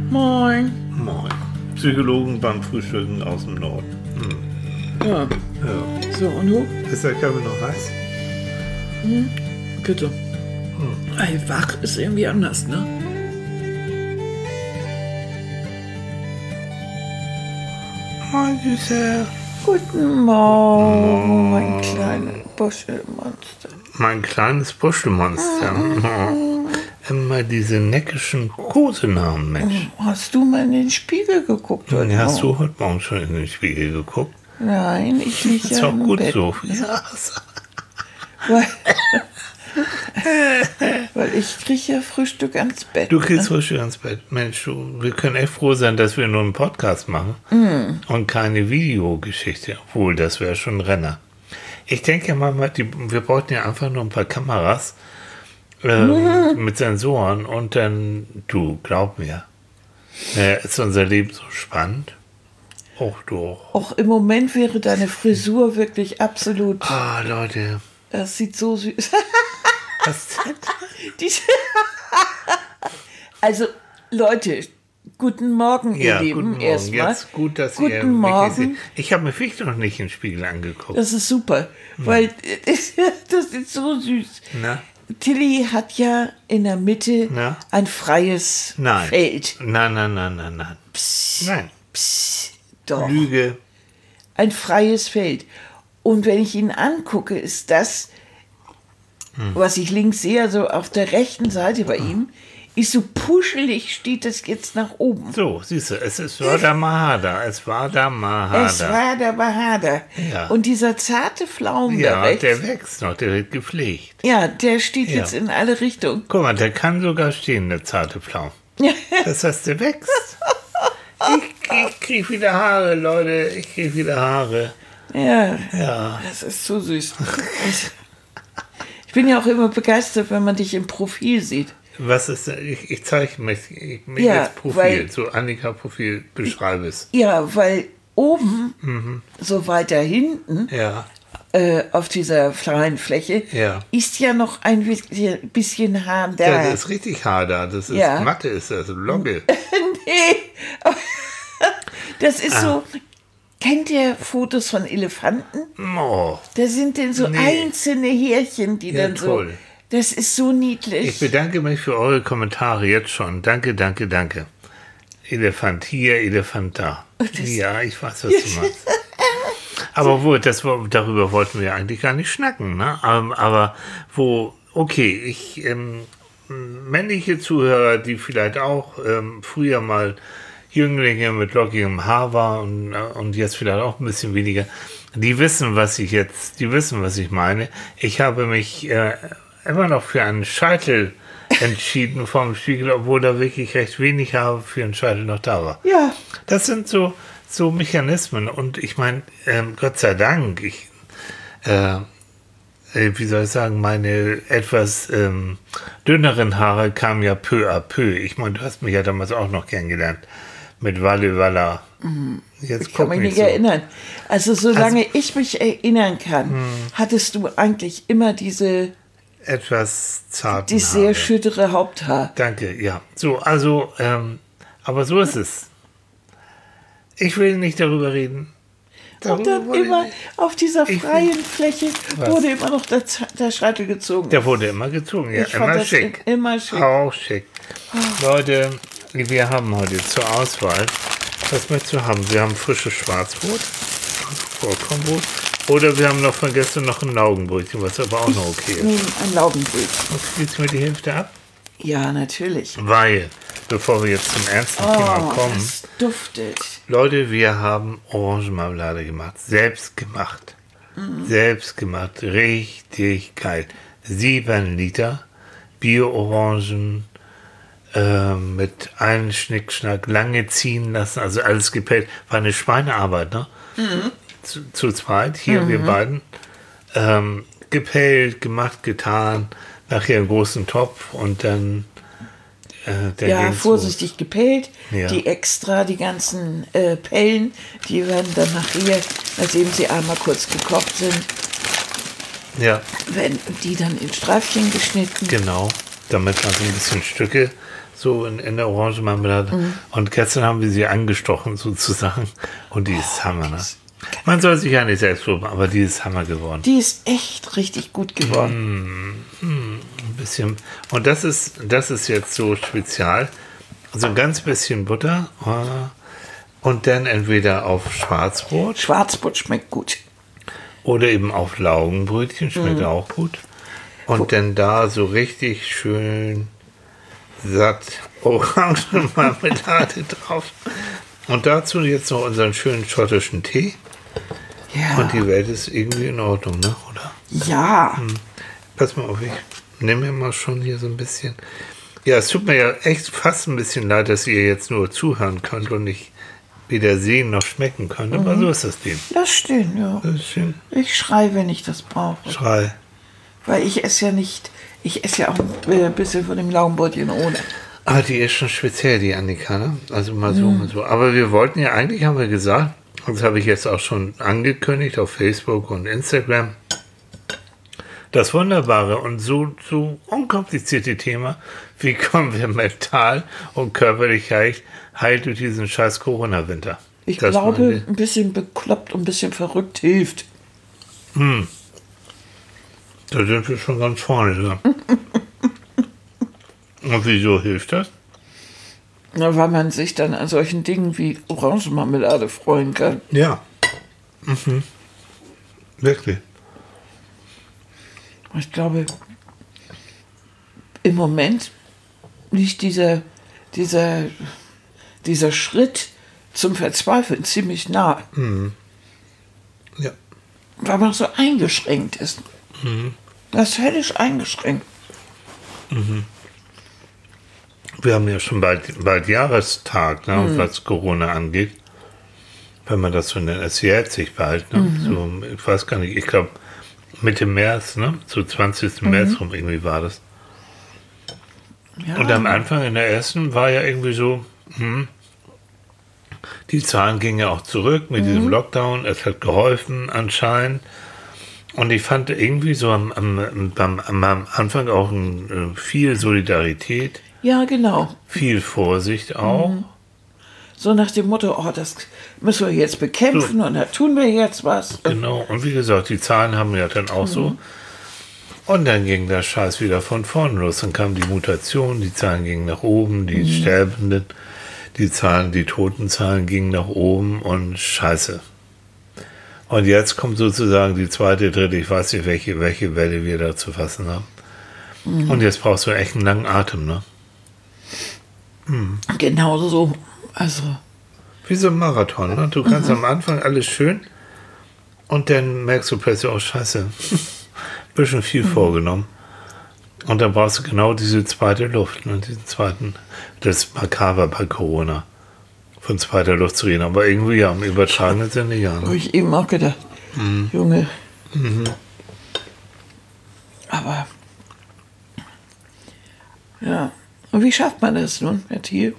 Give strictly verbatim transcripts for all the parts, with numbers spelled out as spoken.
Moin. Moin. Psychologen beim Frühstücken aus dem Norden. Hm. Ja. Ja. So, und du? Ist der Kaffee noch heiß? Hm, bitte. Hm. Ey, wach ist irgendwie anders, ne? Moin, Süße. Guten Morgen, mein kleines Buschelmonster. Mein kleines Buschelmonster. Oh. Immer diese neckischen Kosenamen, Mensch. Hast du mal in den Spiegel geguckt heute Ja, hast Morgen? du heute Morgen schon in den Spiegel geguckt? Nein, ich liege Ist ja auch im gut Bett. so. Ja. Weil, weil ich kriege ja Frühstück ans Bett. Du kriegst Frühstück ans Bett. Mensch, du, wir können echt froh sein, dass wir nur einen Podcast machen Mm. und keine Videogeschichte. Obwohl, das wäre schon ein Renner. Ich denke mal, die, wir bräuchten ja einfach nur ein paar Kameras ähm, Mhm. mit Sensoren und dann, du, glaub mir, äh, ist unser Leben so spannend. Och, du. Auch im Moment wäre deine Frisur wirklich absolut. Ah, Leute. Das sieht so süß. Was denn? Die- also, Leute, guten Morgen, ihr Ja, Lieben. guten Morgen. Erstmal. Jetzt gut, dass Guten ihr mich Morgen. seht. Ich habe mir wirklich noch nicht in den Spiegel angeguckt. Das ist super, weil das ist so süß. Na? Tilly hat ja in der Mitte Ja. ein freies Nein. Feld. Nein, nein, nein, nein, nein. Psst, Nein. psst, doch. Lüge. Ein freies Feld. Und wenn ich ihn angucke, ist das, was ich links sehe, also auf der rechten Seite bei ihm, ist so puschelig, steht das jetzt nach oben. So, siehst du, es ist war der Mahada. Es war der Mahada. Es war der Bahader. Ja. Und dieser zarte Pflaumen da Ja, rechts, der wächst noch, der wird gepflegt. ja, der steht Ja. jetzt in alle Richtungen. Guck mal, der kann sogar stehen, der zarte Pflaum. Das heißt, der wächst. Ich, ich krieg wieder Haare, Leute. Ich krieg wieder Haare. Ja, Ja. das ist so süß. Ich, ich bin ja auch immer begeistert, wenn man dich im Profil sieht. Was ist denn? Ich, ich zeige mich, ich, mich Ja, jetzt Profil, weil- so Annika-Profil, beschreibe es. Ja, weil oben, Mhm. so weiter hinten, Ja, äh, auf dieser freien Fläche, Ja. ist ja noch ein bisschen, bisschen Haar da. das ist richtig Haar da. Das ist Ja. Matte, ist das, Logge. Nee, das ist Ah. so. Kennt ihr Fotos von Elefanten? Oh, Da sind denn so Nee. einzelne Härchen, die Ja, dann toll. so. Das ist so niedlich. ich bedanke mich für eure Kommentare jetzt schon. Danke, danke, danke. Elefant hier, Elefant da. Ja, ich weiß, was du meinst. Aber wo, das, war- darüber wollten wir eigentlich gar nicht schnacken, ne? Aber, aber wo, okay, ich, ähm, männliche Zuhörer, die vielleicht auch ähm, früher mal Jünglinge mit lockigem Haar waren und, äh, und jetzt vielleicht auch ein bisschen weniger, die wissen, was ich jetzt, die wissen, was ich meine. Ich habe mich äh, immer noch für einen Scheitel entschieden vom Spiegel, obwohl da wirklich recht wenig Haar für einen Scheitel noch da war. Ja, Das sind so, so Mechanismen. Und ich meine, ähm, Gott sei Dank, ich, äh, äh, wie soll ich sagen, meine etwas ähm, dünneren Haare kamen ja peu à peu. Ich meine, du hast mich ja damals auch noch kennengelernt mit Walle Walla. Jetzt ich kann guck mich nicht so. erinnern. Also solange ich mich erinnern kann, hattest du eigentlich immer diese, Etwas zarten die sehr Haare. schüttere Haupthaar. Danke, ja. So, also, ähm, aber so ist es. Ich will nicht darüber reden. Und Darüber dann wollte ich immer nicht. auf dieser Ich- freien Fläche Was? wurde immer noch der, Z- der Scheitel gezogen. Der wurde immer gezogen, ja. Ich fand Immer das schick. immer schick. Auch schick. Leute, wir haben heute zur Auswahl, was möchtest du haben? Wir haben frisches Schwarzbrot, also Vollkornbrot, oder wir haben noch von gestern noch ein Laugenbrötchen, was aber auch noch okay ist. Nun ein Laugenbrötchen. Was gibt's mir die Hälfte ab? Ja, natürlich. Weil, bevor wir jetzt zum ernsten Thema Oh, kommen, das duftet. Leute, wir haben Orangenmarmelade gemacht. Selbst gemacht. Selbst gemacht. Richtig geil. Sieben Liter Bio-Orangen äh, mit einem Schnickschnack lange ziehen lassen. Also alles gepellt. War eine Schweinearbeit, ne? Zu, zu zweit, hier wir beiden. Ähm, gepellt, gemacht, getan. Nachher einen großen Topf und dann äh, der Ja, ging's vorsichtig gepellt. Ja. Die extra, die ganzen äh, Pellen, die werden dann nachher, nachdem sie einmal kurz gekocht sind, los. Ja. werden die dann in Streifchen geschnitten. Genau, damit man so ein bisschen Stücke so in, in der Orangenmarmelade. Mhm. Und gestern haben wir sie angestochen sozusagen. Und die ist oh, Hammer, ne? Man soll sich ja nicht selbst loben, aber die ist Hammer geworden. Die ist echt richtig gut geworden. Mm, mm, ein bisschen. Und das ist, das ist jetzt so spezial. So ein ganz bisschen Butter. Und dann entweder auf Schwarzbrot. Schwarzbrot schmeckt gut. Oder eben auf Laugenbrötchen, schmeckt mm. auch gut. Und Wo? Dann da so richtig schön satt Orangenmarmelade drauf. Und dazu jetzt noch unseren schönen schottischen Tee. Ja. Und die Welt ist irgendwie in Ordnung, ne? Oder? Ja. Hm. Pass mal auf, ich nehme mir mal schon hier so ein bisschen. Ja, es tut mir ja echt fast ein bisschen leid, dass ihr jetzt nur zuhören könnt und nicht weder sehen noch schmecken könnt. Mhm. Aber so ist das Leben. Das stimmt, ja. Das stimmt. Ich schreie, wenn ich das brauche. Schrei. Weil ich esse ja nicht, ich esse ja auch ein bisschen von dem Laugenbrötchen ohne. Ah, die ist schon speziell, die Annika, ne? Also mal so, mhm. mal so. Aber wir wollten ja, eigentlich haben wir gesagt, das habe ich jetzt auch schon angekündigt auf Facebook und Instagram, das wunderbare und so, so unkomplizierte Thema, wie kommen wir mental und körperlich heil, heil durch diesen scheiß Corona-Winter. Ich das glaube, ein bisschen bekloppt und ein bisschen verrückt hilft. Hm. Da sind wir schon ganz vorne dran. Und wieso hilft das? Na, weil man sich dann an solchen Dingen wie Orangenmarmelade freuen kann. Ja. Mhm. Wirklich. Ich glaube, im Moment liegt dieser, dieser, dieser Schritt zum Verzweifeln ziemlich nah. Mhm. Ja. Weil man so eingeschränkt ist. Mhm. Das ist höllisch eingeschränkt. Mhm. Wir haben ja schon bald, bald Jahrestag, ne, mhm. was Corona angeht. Wenn man das so nennt, es jährt sich bald. Ne? Mhm. So, ich weiß gar nicht, ich glaube Mitte März, ne? So zwanzigsten Mhm. März rum irgendwie war das. Ja. Und am Anfang in der ersten war ja irgendwie so, hm, die Zahlen gingen ja auch zurück mit mhm. diesem Lockdown. Es hat geholfen anscheinend. Und ich fand irgendwie so am, am, am, am Anfang auch ein, viel Solidarität. Ja, genau. Viel Vorsicht auch. Mhm. So nach dem Motto, oh, das müssen wir jetzt bekämpfen so. Und da tun wir jetzt was. Genau, und wie gesagt, die Zahlen haben ja dann auch mhm. so. Und dann ging der Scheiß wieder von vorne los. Dann kam die Mutation, die Zahlen gingen nach oben, die mhm. Sterbenden, die Zahlen, die Totenzahlen gingen nach oben und Scheiße. Und jetzt kommt sozusagen die zweite, dritte, ich weiß nicht, welche, welche Welle wir da zu fassen haben. Mhm. Und jetzt brauchst du echt einen langen Atem, ne? Mhm. Genau so. Also. Wie so ein Marathon, ne? Du kannst mhm. am Anfang alles schön und dann merkst du plötzlich, oh Scheiße, bisschen viel mhm. vorgenommen. Und dann brauchst du genau diese zweite Luft, ne? Diesen zweiten, das ist makaber bei Corona, von zweiter Luft zu reden. Aber irgendwie ja, im übertragenen Sinne ja. Ne? Habe ich eben auch gedacht, mhm. Junge. Mhm. Aber, ja. Und wie schafft man das nun, Herr Thiel?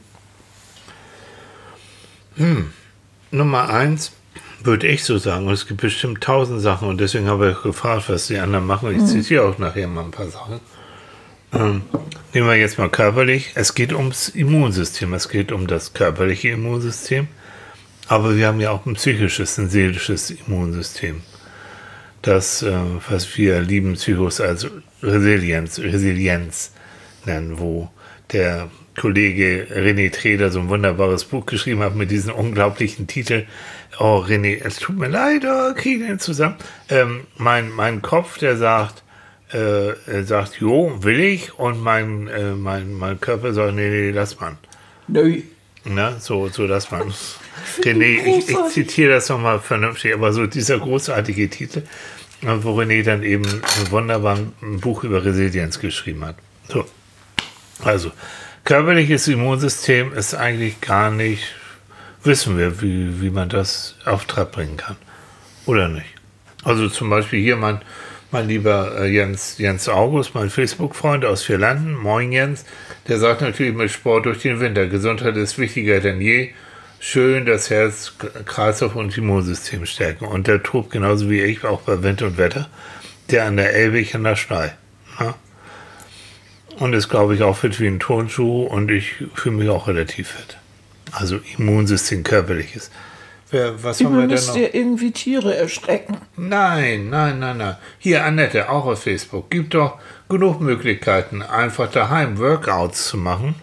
Hm. Nummer eins würde ich so sagen, und es gibt bestimmt tausend Sachen und deswegen habe ich gefragt, was die anderen machen. Ich mhm. zitiere auch nachher mal ein paar Sachen. Ähm, nehmen wir jetzt mal körperlich. Es geht ums Immunsystem, es geht um das körperliche Immunsystem, aber wir haben ja auch ein psychisches, ein seelisches Immunsystem. Das, äh, was wir lieben, Psychos als Resilienz, Resilienz nennen, wo der Kollege René Treder so ein wunderbares Buch geschrieben hat mit diesem unglaublichen Titel. Oh, René, es tut mir leid, oh, kriegen wir zusammen. Ähm, mein, mein Kopf, der sagt, äh, er sagt, jo, will ich, und mein, äh, mein, mein Körper sagt, nee, nee, lass man. Nö. Na, so, so lass man. René, ich, ich zitiere das nochmal vernünftig, aber so dieser großartige Titel, wo René dann eben ein wunderbares Buch über Resilienz geschrieben hat. So, also, körperliches Immunsystem ist eigentlich gar nicht, wissen wir, wie, wie man das auf Trab bringen kann. Oder nicht? Also zum Beispiel hier mein, mein lieber äh, Jens, Jens August, mein Facebook-Freund aus Vierlanden, moin Jens, der sagt natürlich mit Sport durch den Winter. Gesundheit ist wichtiger denn je. Schön das Herz, Kreislauf und Immunsystem stärken. Und der tobt genauso wie ich, auch bei Wind und Wetter, der an der Elbe, ich an der Schnei. Ja? und ist, glaube ich, auch fit wie ein Turnschuh und ich fühle mich auch relativ fit. Also Immunsystem körperliches. Wer, was haben wir denn noch? Ihr irgendwie Tiere erschrecken. Nein, nein, nein, nein. Hier, Annette, auch auf Facebook. Gibt doch genug Möglichkeiten, einfach daheim Workouts zu machen.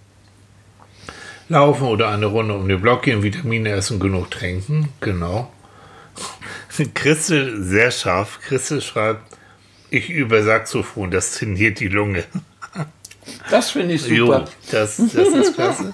Laufen oder eine Runde um den Block gehen, Vitamine essen, genug trinken. Genau. Christel, sehr scharf. Christel schreibt, ich übe Saxophon, das trainiert die Lunge. Das finde ich super. Jo, das, das ist klasse.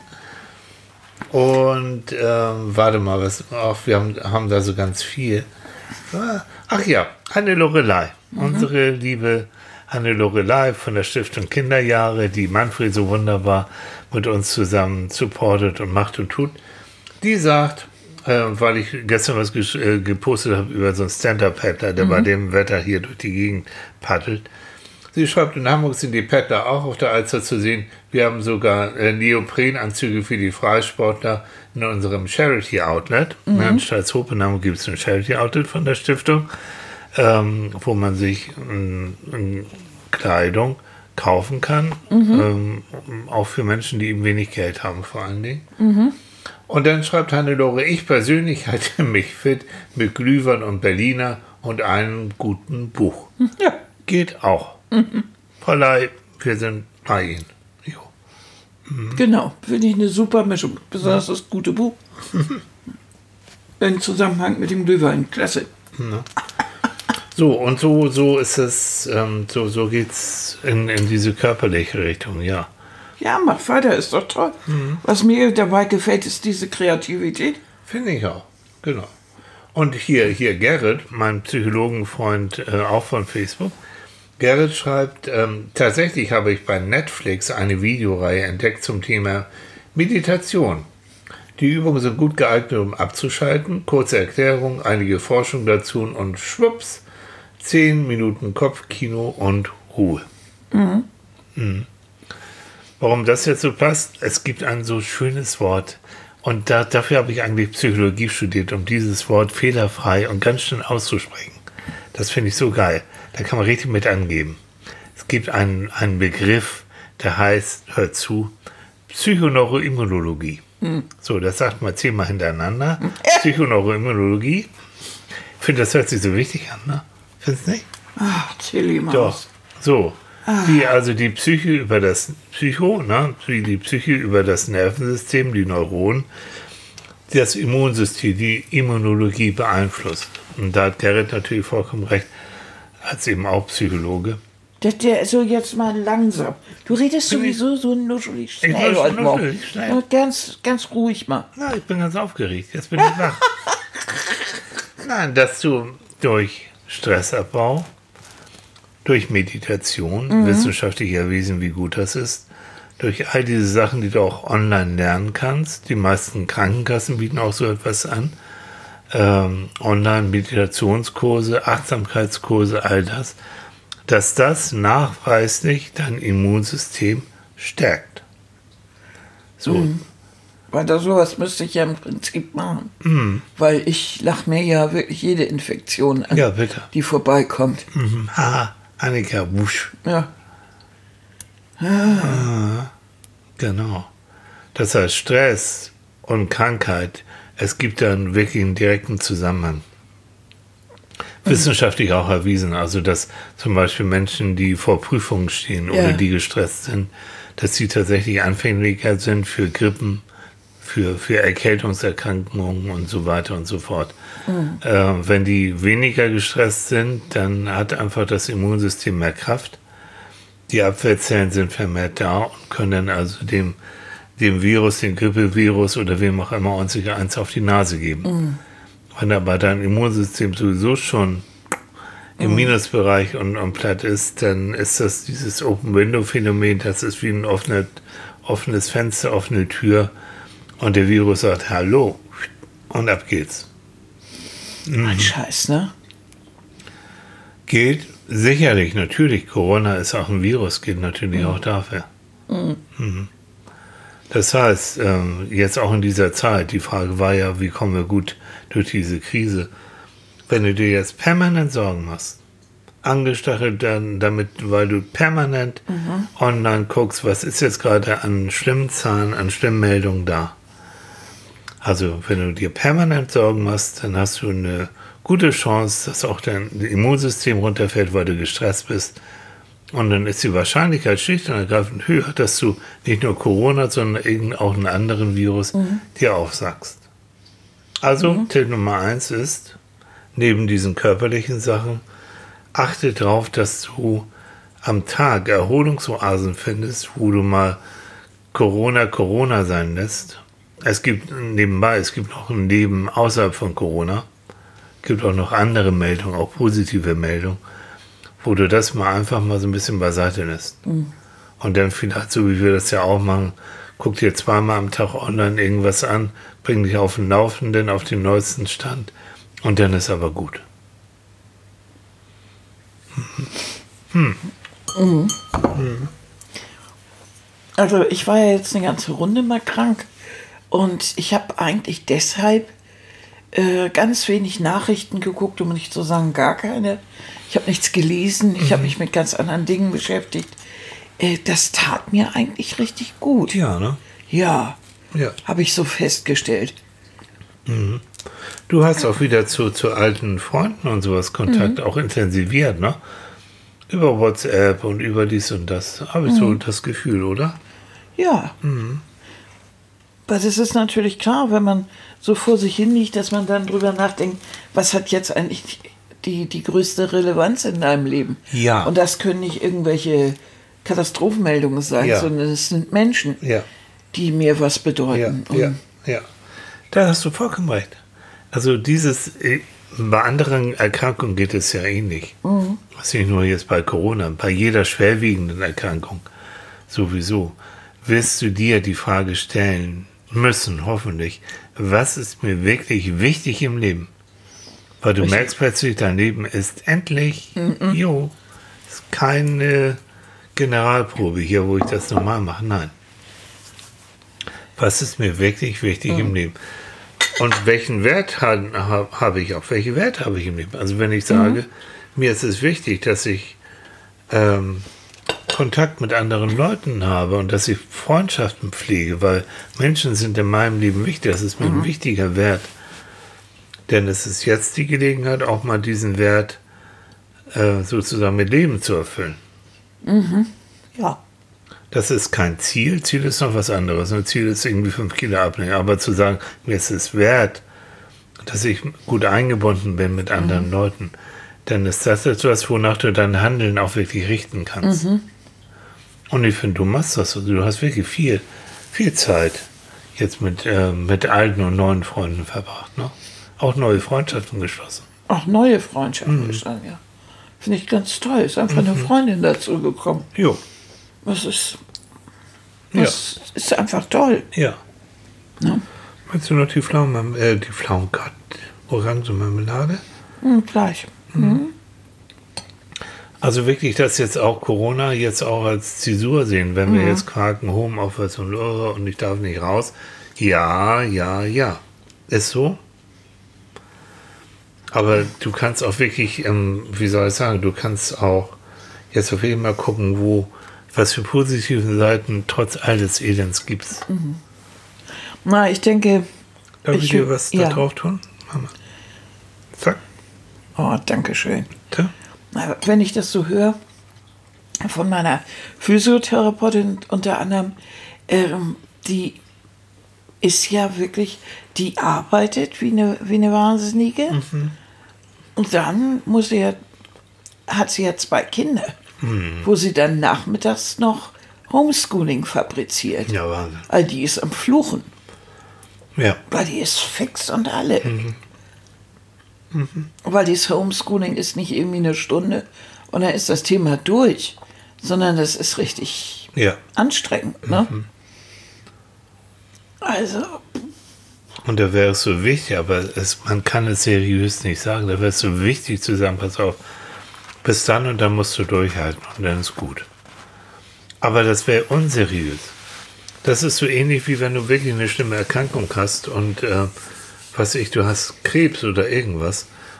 Und ähm, warte mal, was, ach, wir haben, haben da so ganz viel. Ach ja, Hanne Lorelei. Mhm. Unsere liebe Hanne Lorelei von der Stiftung Kinderjahre, die Manfred so wunderbar mit uns zusammen supportet und macht und tut. Die sagt, äh, weil ich gestern was ges- äh, gepostet habe über so einen Stand-Up-Paddler, der mhm. bei dem Wetter hier durch die Gegend paddelt. Sie schreibt, in Hamburg sind die Paddler auch auf der Alster zu sehen. Wir haben sogar äh, Neoprenanzüge für die Freisportler in unserem Charity-Outlet. Mhm. In Stalzhoop-Hamburg gibt es ein Charity-Outlet von der Stiftung, ähm, wo man sich ähm, ähm, Kleidung kaufen kann. Mhm. Ähm, auch für Menschen, die eben wenig Geld haben, vor allen Dingen. Mhm. Und dann schreibt Hannelore, ich persönlich halte mich fit mit Glühwein und Berliner und einem guten Buch. Ja. Geht auch. Mhm. Frau Ley, wir sind bei Ihnen. Jo. Mhm. Genau, finde ich eine super Mischung. Besonders das gute Buch. Im Zusammenhang mit dem Glühwein. Klasse. Ja. So, und so, so ist es, ähm, so, so geht's in, in diese körperliche Richtung, ja. Ja, mach weiter, ist doch toll. Mhm. Was mir dabei gefällt, ist diese Kreativität. Finde ich auch, genau. Und hier, hier Gerrit, mein Psychologenfreund, äh, auch von Facebook, Gerrit schreibt, ähm, tatsächlich habe ich bei Netflix eine Videoreihe entdeckt zum Thema Meditation. Die Übungen sind gut geeignet, um abzuschalten. Kurze Erklärung, einige Forschung dazu und schwupps, zehn Minuten Kopfkino und Ruhe. Mhm. Mhm. Warum das jetzt so passt? Es gibt ein so schönes Wort und da, dafür habe ich eigentlich Psychologie studiert, um dieses Wort fehlerfrei und ganz schnell auszusprechen. Das finde ich so geil. Da kann man richtig mit angeben. Es gibt einen, einen Begriff, der heißt, hört zu, Psychoneuroimmunologie. Hm. So, das sagt man zehnmal hintereinander. Ja. Psychoneuroimmunologie. Ich finde, das hört sich so wichtig an, ne? Findest du nicht? Ach, Tilly Maus. Doch. So. Ah. Wie also die Psyche über das Psycho, ne? Wie die Psyche über das Nervensystem, die Neuronen, das Immunsystem, die Immunologie beeinflusst. Und da hat Gerrit natürlich vollkommen recht, als eben auch Psychologe. Der, der so jetzt mal langsam. Du redest bin sowieso ich, so nuschelig schnell ich heute Morgen. Schnell. Ganz, ganz ruhig mal. Na, ich bin ganz aufgeregt. Jetzt bin ich wach. Nein, dass du durch Stressabbau, durch Meditation, mhm. wissenschaftlich erwiesen, wie gut das ist, durch all diese Sachen, die du auch online lernen kannst. Die meisten Krankenkassen bieten auch so etwas an. Ähm, Online-Meditationskurse, Achtsamkeitskurse, all das, dass das nachweislich dein Immunsystem stärkt. So. Mhm. Weil da sowas müsste ich ja im Prinzip machen. Mhm. Weil ich lache mir ja wirklich jede Infektion an, ja, bitte. die vorbeikommt. Mhm. Ha, Annika Busch. Ja. Ah. Ah, genau. Das heißt, Stress und Krankheit, es gibt dann wirklich einen direkten Zusammenhang. Mhm. Wissenschaftlich auch erwiesen, also dass zum Beispiel Menschen, die vor Prüfungen stehen oder ja. die gestresst sind, dass sie tatsächlich anfälliger sind für Grippen, für, für Erkältungserkrankungen und so weiter und so fort. Mhm. Äh, wenn die weniger gestresst sind, dann hat einfach das Immunsystem mehr Kraft. Die Abwehrzellen sind vermehrt da und können dann also dem dem Virus, dem Grippevirus oder wem auch immer uns eins auf die Nase geben. Mm. Wenn aber dein Immunsystem sowieso schon im mm. Minusbereich und, und platt ist, dann ist das dieses Open-Window-Phänomen, das ist wie ein offene, offenes Fenster, offene Tür und der Virus sagt Hallo und ab geht's. Mm. Ein Scheiß, ne? Gilt sicherlich, natürlich, Corona ist auch ein Virus, gilt natürlich mm. auch dafür. Mm. Mhm. Das heißt, jetzt auch in dieser Zeit, die Frage war ja, wie kommen wir gut durch diese Krise? Wenn du dir jetzt permanent Sorgen machst, angestachelt, dann damit, weil du permanent mhm. online guckst, was ist jetzt gerade an Stimmzahlen, an Stimmmeldungen da. Also wenn du dir permanent Sorgen machst, dann hast du eine gute Chance, dass auch dein Immunsystem runterfällt, weil du gestresst bist. Und dann ist die Wahrscheinlichkeit schlicht und ergreifend höher, dass du nicht nur Corona, sondern auch einen anderen Virus mhm. dir aufsagst. Also mhm. Tipp Nummer eins ist, neben diesen körperlichen Sachen, achte darauf, dass du am Tag Erholungsoasen findest, wo du mal Corona Corona sein lässt. Es gibt nebenbei, es gibt noch ein Leben außerhalb von Corona. Es gibt auch noch andere Meldungen, auch positive Meldungen, wo du das mal einfach mal so ein bisschen beiseite lässt. Mhm. Und dann vielleicht, so wie wir das ja auch machen, guck dir zweimal am Tag online irgendwas an, bring dich auf den Laufenden, auf den neuesten Stand und dann ist aber gut. Hm. Mhm. Mhm. Also ich war ja jetzt eine ganze Runde mal krank und ich habe eigentlich deshalb äh, ganz wenig Nachrichten geguckt, um nicht zu sagen gar keine. Ich habe nichts gelesen, ich mhm. habe mich mit ganz anderen Dingen beschäftigt. Äh, das tat mir eigentlich richtig gut. Ja, ne? Ja, ja. habe ich so festgestellt. Mhm. Du hast auch wieder zu, zu alten Freunden und sowas Kontakt mhm. auch intensiviert, ne? Über WhatsApp und über dies und das. Habe ich mhm. so das Gefühl, oder? Ja. Mhm. Aber das ist natürlich klar, wenn man so vor sich hin liegt, dass man dann drüber nachdenkt, was hat jetzt eigentlich die, die größte Relevanz in deinem Leben? Ja. Und das können nicht irgendwelche Katastrophenmeldungen sein, ja. sondern es sind Menschen, ja. die mir was bedeuten. Ja, ja, ja. Da hast du vollkommen recht. Also dieses, bei anderen Erkrankungen geht es ja ähnlich. Mhm. Was nicht nur jetzt bei Corona, bei jeder schwerwiegenden Erkrankung sowieso, wirst du dir die Frage stellen müssen, hoffentlich, was ist mir wirklich wichtig im Leben? Weil du Richtig. merkst plötzlich, dein Leben ist endlich, mhm. jo, ist keine Generalprobe hier, wo ich das normal mache. Nein. Was ist mir wirklich wichtig mhm. im Leben? Und welchen Wert habe hab ich auch? Welche Werte habe ich im Leben? Also wenn ich sage, mhm. mir ist es wichtig, dass ich ähm, Kontakt mit anderen Leuten habe und dass ich Freundschaften pflege, weil Menschen sind in meinem Leben wichtig. Das ist mir mhm. ein wichtiger Wert. Denn es ist jetzt die Gelegenheit, auch mal diesen Wert äh, sozusagen mit Leben zu erfüllen. Mhm. Ja. Das ist kein Ziel. Ziel ist noch was anderes. Ein Ziel ist irgendwie fünf Kilo abnehmen. Aber zu sagen, mir ist es wert, dass ich gut eingebunden bin mit anderen mhm. Leuten, dann ist das etwas, wonach du dein Handeln auch wirklich richten kannst. Mhm. Und ich finde, du machst das. Du hast wirklich viel, viel Zeit jetzt mit, äh, mit alten und neuen Freunden verbracht. Ne? Auch neue Freundschaften geschlossen. Auch neue Freundschaften mhm. geschlossen, ja. Finde ich ganz toll. Ist einfach mhm. eine Freundin dazu gekommen. Jo. Das ist, das ja. ist einfach toll. Ja. ja. Meinst du noch die Pflaumen, äh, die Pflaumenkat, Orangenmarmelade? Mhm, gleich. Mhm. Also wirklich, dass jetzt auch Corona jetzt auch als Zäsur sehen, wenn mhm. wir jetzt quaken, Homeoffice und oh, und ich darf nicht raus. Ja, ja, ja. Ist so. Aber du kannst auch wirklich, ähm, wie soll ich sagen, du kannst auch jetzt auf jeden Fall gucken, wo, was für positive Seiten trotz all des Elends gibt es. Mhm. Na, ich denke... Darf ich, ich dir was ja. da drauf tun? Mama. Zack. Oh, danke schön. Ja? Na, wenn ich das so höre, von meiner Physiotherapeutin unter anderem, ähm, die ist ja wirklich, die arbeitet wie eine, wie eine Wahnsinnige. Mhm. Und dann muss sie ja, hat sie ja zwei Kinder, mhm. wo sie dann nachmittags noch Homeschooling fabriziert. Ja, Wahnsinn. Also die ist am Fluchen. Ja. Weil die ist fix und alle. Mhm. Mhm. Weil das Homeschooling ist nicht irgendwie eine Stunde und dann ist das Thema durch, sondern das ist richtig ja. anstrengend. Ne? Mhm. Also... Und da wäre es so wichtig, aber es, man kann es seriös nicht sagen, da wäre es so wichtig zu sagen, pass auf, bis dann und dann musst du durchhalten und dann ist gut. Aber das wäre unseriös. Das ist so ähnlich, wie wenn du wirklich eine schlimme Erkrankung hast und, äh, was ich, du hast Krebs oder irgendwas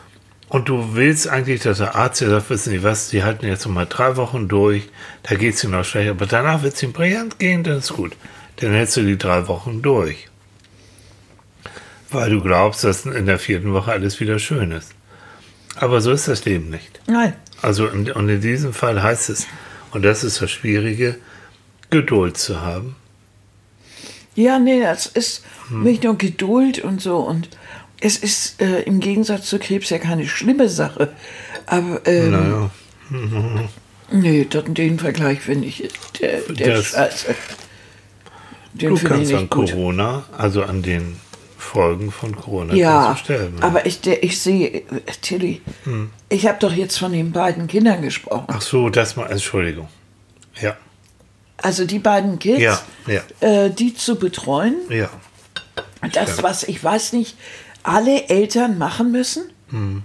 Und du willst eigentlich, dass der Arzt dir sagt, wissen Sie was, Sie halten jetzt noch mal drei Wochen durch, da geht es Ihnen noch schlecht, aber danach wird es Ihnen brillant gehen, dann ist gut. Dann hältst du die drei Wochen durch. Weil du glaubst, dass in der vierten Woche alles wieder schön ist. Aber so ist das Leben nicht. Nein. Also in, und in diesem Fall heißt es, und das ist das Schwierige, Geduld zu haben. Ja, nee, das ist Hm. nicht nur Geduld und so. Und es ist äh, im Gegensatz zu Krebs ja keine schlimme Sache. Aber ähm, Naja. nee, das, den Vergleich finde ich, der, der Das- Scheiße. Den Du finde ich kannst an nicht gut. Corona, also an den Folgen von Corona, Ja, kannst du sterben. aber ich, der, ich sehe, äh, Tilly, Hm. ich habe doch jetzt von den beiden Kindern gesprochen. Ach so, das mal, Entschuldigung. Ja, Also die beiden Kids, Ja, ja. Äh, die zu betreuen, ja. das, was ich weiß nicht, alle Eltern machen müssen. Hm.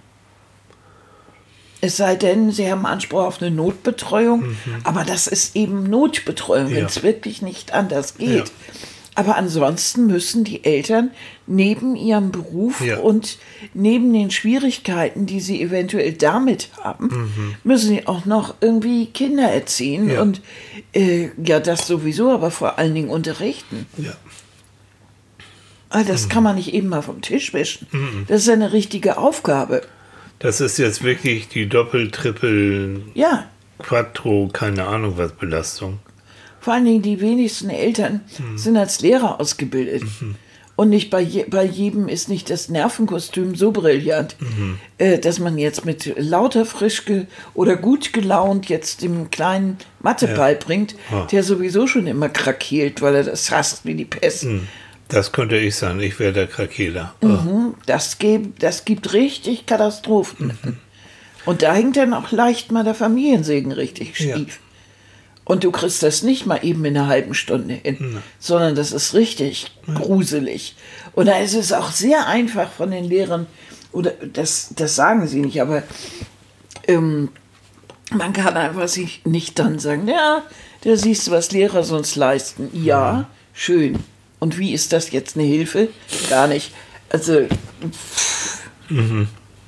Es sei denn, sie haben Anspruch auf eine Notbetreuung, aber das ist eben Notbetreuung, Mhm. Ja. wenn es wirklich nicht anders geht. Ja. Aber ansonsten müssen die Eltern neben ihrem Beruf Ja. und neben den Schwierigkeiten, die sie eventuell damit haben, müssen sie auch noch irgendwie Kinder erziehen Mhm. Ja. und äh, ja, das sowieso, aber vor allen Dingen unterrichten. Ja. Also Mhm. das kann man nicht eben mal vom Tisch wischen. Das ist eine richtige Aufgabe. Das ist jetzt wirklich die Doppel-, Triple-, Ja. Quattro-, keine Ahnung was Belastung. Vor allen Dingen die wenigsten Eltern Mhm. sind als Lehrer ausgebildet. Und nicht bei, je, bei jedem ist nicht das Nervenkostüm so brillant, Mhm. äh, dass man jetzt mit lauter frisch ge oder gut gelaunt jetzt dem kleinen Mathe Ja. beibringt, Ah. der sowieso schon immer krakeelt, weil er das hasst wie die Pest. Hm. Das könnte ich sein, ich wäre der Krakeler. Oh. Mhm. Das, gibt, das gibt richtig Katastrophen. Mhm. Und da hängt dann auch leicht mal der Familiensegen richtig Ja. schief. Und du kriegst das nicht mal eben in einer halben Stunde hin, sondern das ist richtig gruselig. Und da ist es auch sehr einfach von den Lehrern, oder das, das sagen sie nicht, aber ähm, man kann einfach sich nicht dann sagen, ja, da siehst du, was Lehrer sonst leisten. Ja, schön. Und wie ist das jetzt eine Hilfe? Gar nicht. Also, Mhm.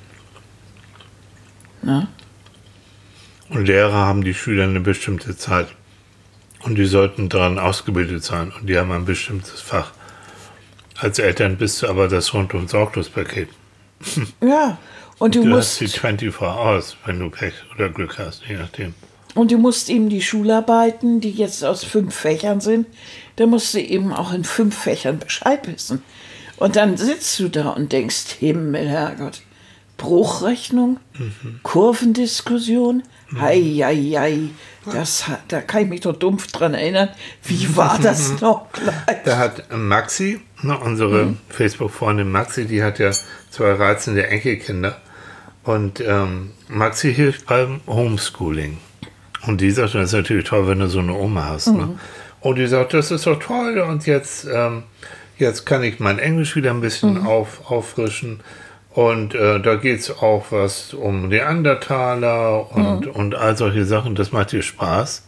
na? Und Lehrer haben die Schüler eine bestimmte Zeit. Und die sollten daran ausgebildet sein. Und die haben ein bestimmtes Fach. Als Eltern bist du aber das Rundum-Sorglos-Paket. Ja, und du, Du musst hast die vierundzwanzig Hours, wenn du Pech oder Glück hast, je nachdem. und du musst eben die Schularbeiten, die jetzt aus fünf Fächern sind, da musst du eben auch in fünf Fächern Bescheid wissen. Und dann sitzt du da und denkst, Himmel, Herrgott, Bruchrechnung, Mhm. Kurvendiskussion, hei, hei, hei, das, hat- da kann ich mich doch dumpf dran erinnern. Wie war das noch gleich? Da hat Maxi, ne, unsere Mhm. Facebook-Freundin Maxi, die hat ja zwei reizende Enkelkinder. Und ähm, Maxi hilft beim Homeschooling. Und die sagt, das ist natürlich toll, wenn du so eine Oma hast. Mhm. Ne? Und die sagt, das ist doch toll. Und jetzt, ähm, jetzt kann ich mein Englisch wieder ein bisschen Mhm. auf, auffrischen. Und äh, da geht es auch was um Neandertaler und, Mhm. und all solche Sachen. Das macht dir Spaß.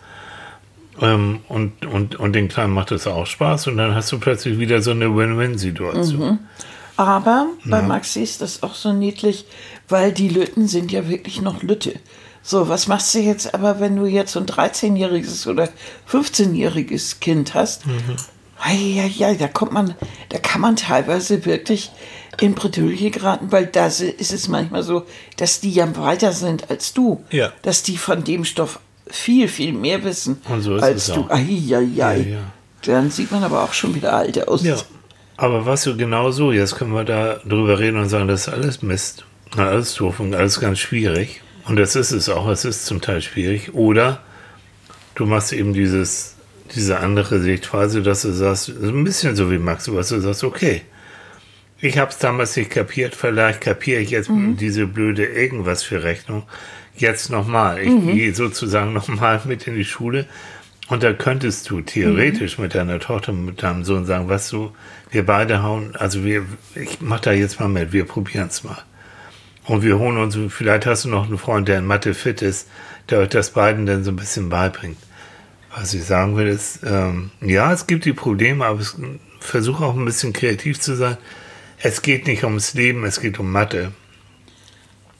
Ähm, und, und, und den Kleinen macht es auch Spaß. Und dann hast du plötzlich wieder so eine Win-Win-Situation. Aber bei Maxi ist das auch so niedlich, weil die Lütten sind ja wirklich noch Lütte. So, was machst du jetzt aber, wenn du jetzt so ein dreizehnjähriges oder fünfzehnjähriges Kind hast? Ja, ja, da kommt man, da kann man teilweise wirklich in Bredouille geraten, weil da ist es manchmal so, dass die ja weiter sind als du. Ja. Dass die von dem Stoff viel, viel mehr wissen Und so ist als es du. auch. Ai, ai, ai. Ja, ja. Dann sieht man aber auch schon wieder alt aus. Ja, aber was du genau so, jetzt können wir da drüber reden und sagen, das ist alles Mist, na, alles doof und alles ganz schwierig. Und das ist es auch, es ist zum Teil schwierig. Oder du machst eben dieses, diese andere Sichtweise, dass du sagst, so ein bisschen so wie Max, was du sagst, okay, ich habe es damals nicht kapiert, vielleicht kapiere ich jetzt diese blöde irgendwas für Rechnung jetzt nochmal. Ich gehe sozusagen nochmal mit in die Schule. Und da könntest du theoretisch mit deiner Tochter, mit deinem Sohn sagen, was du, wir beide hauen, also wir, ich mach da jetzt mal mit, wir probieren es mal. Und wir holen uns, vielleicht hast du noch einen Freund, der in Mathe fit ist, der euch das beiden dann so ein bisschen beibringt. Was ich sagen will ist, ähm, ja, es gibt die Probleme, aber es, versuche auch ein bisschen kreativ zu sein. Es geht nicht ums Leben, es geht um Mathe.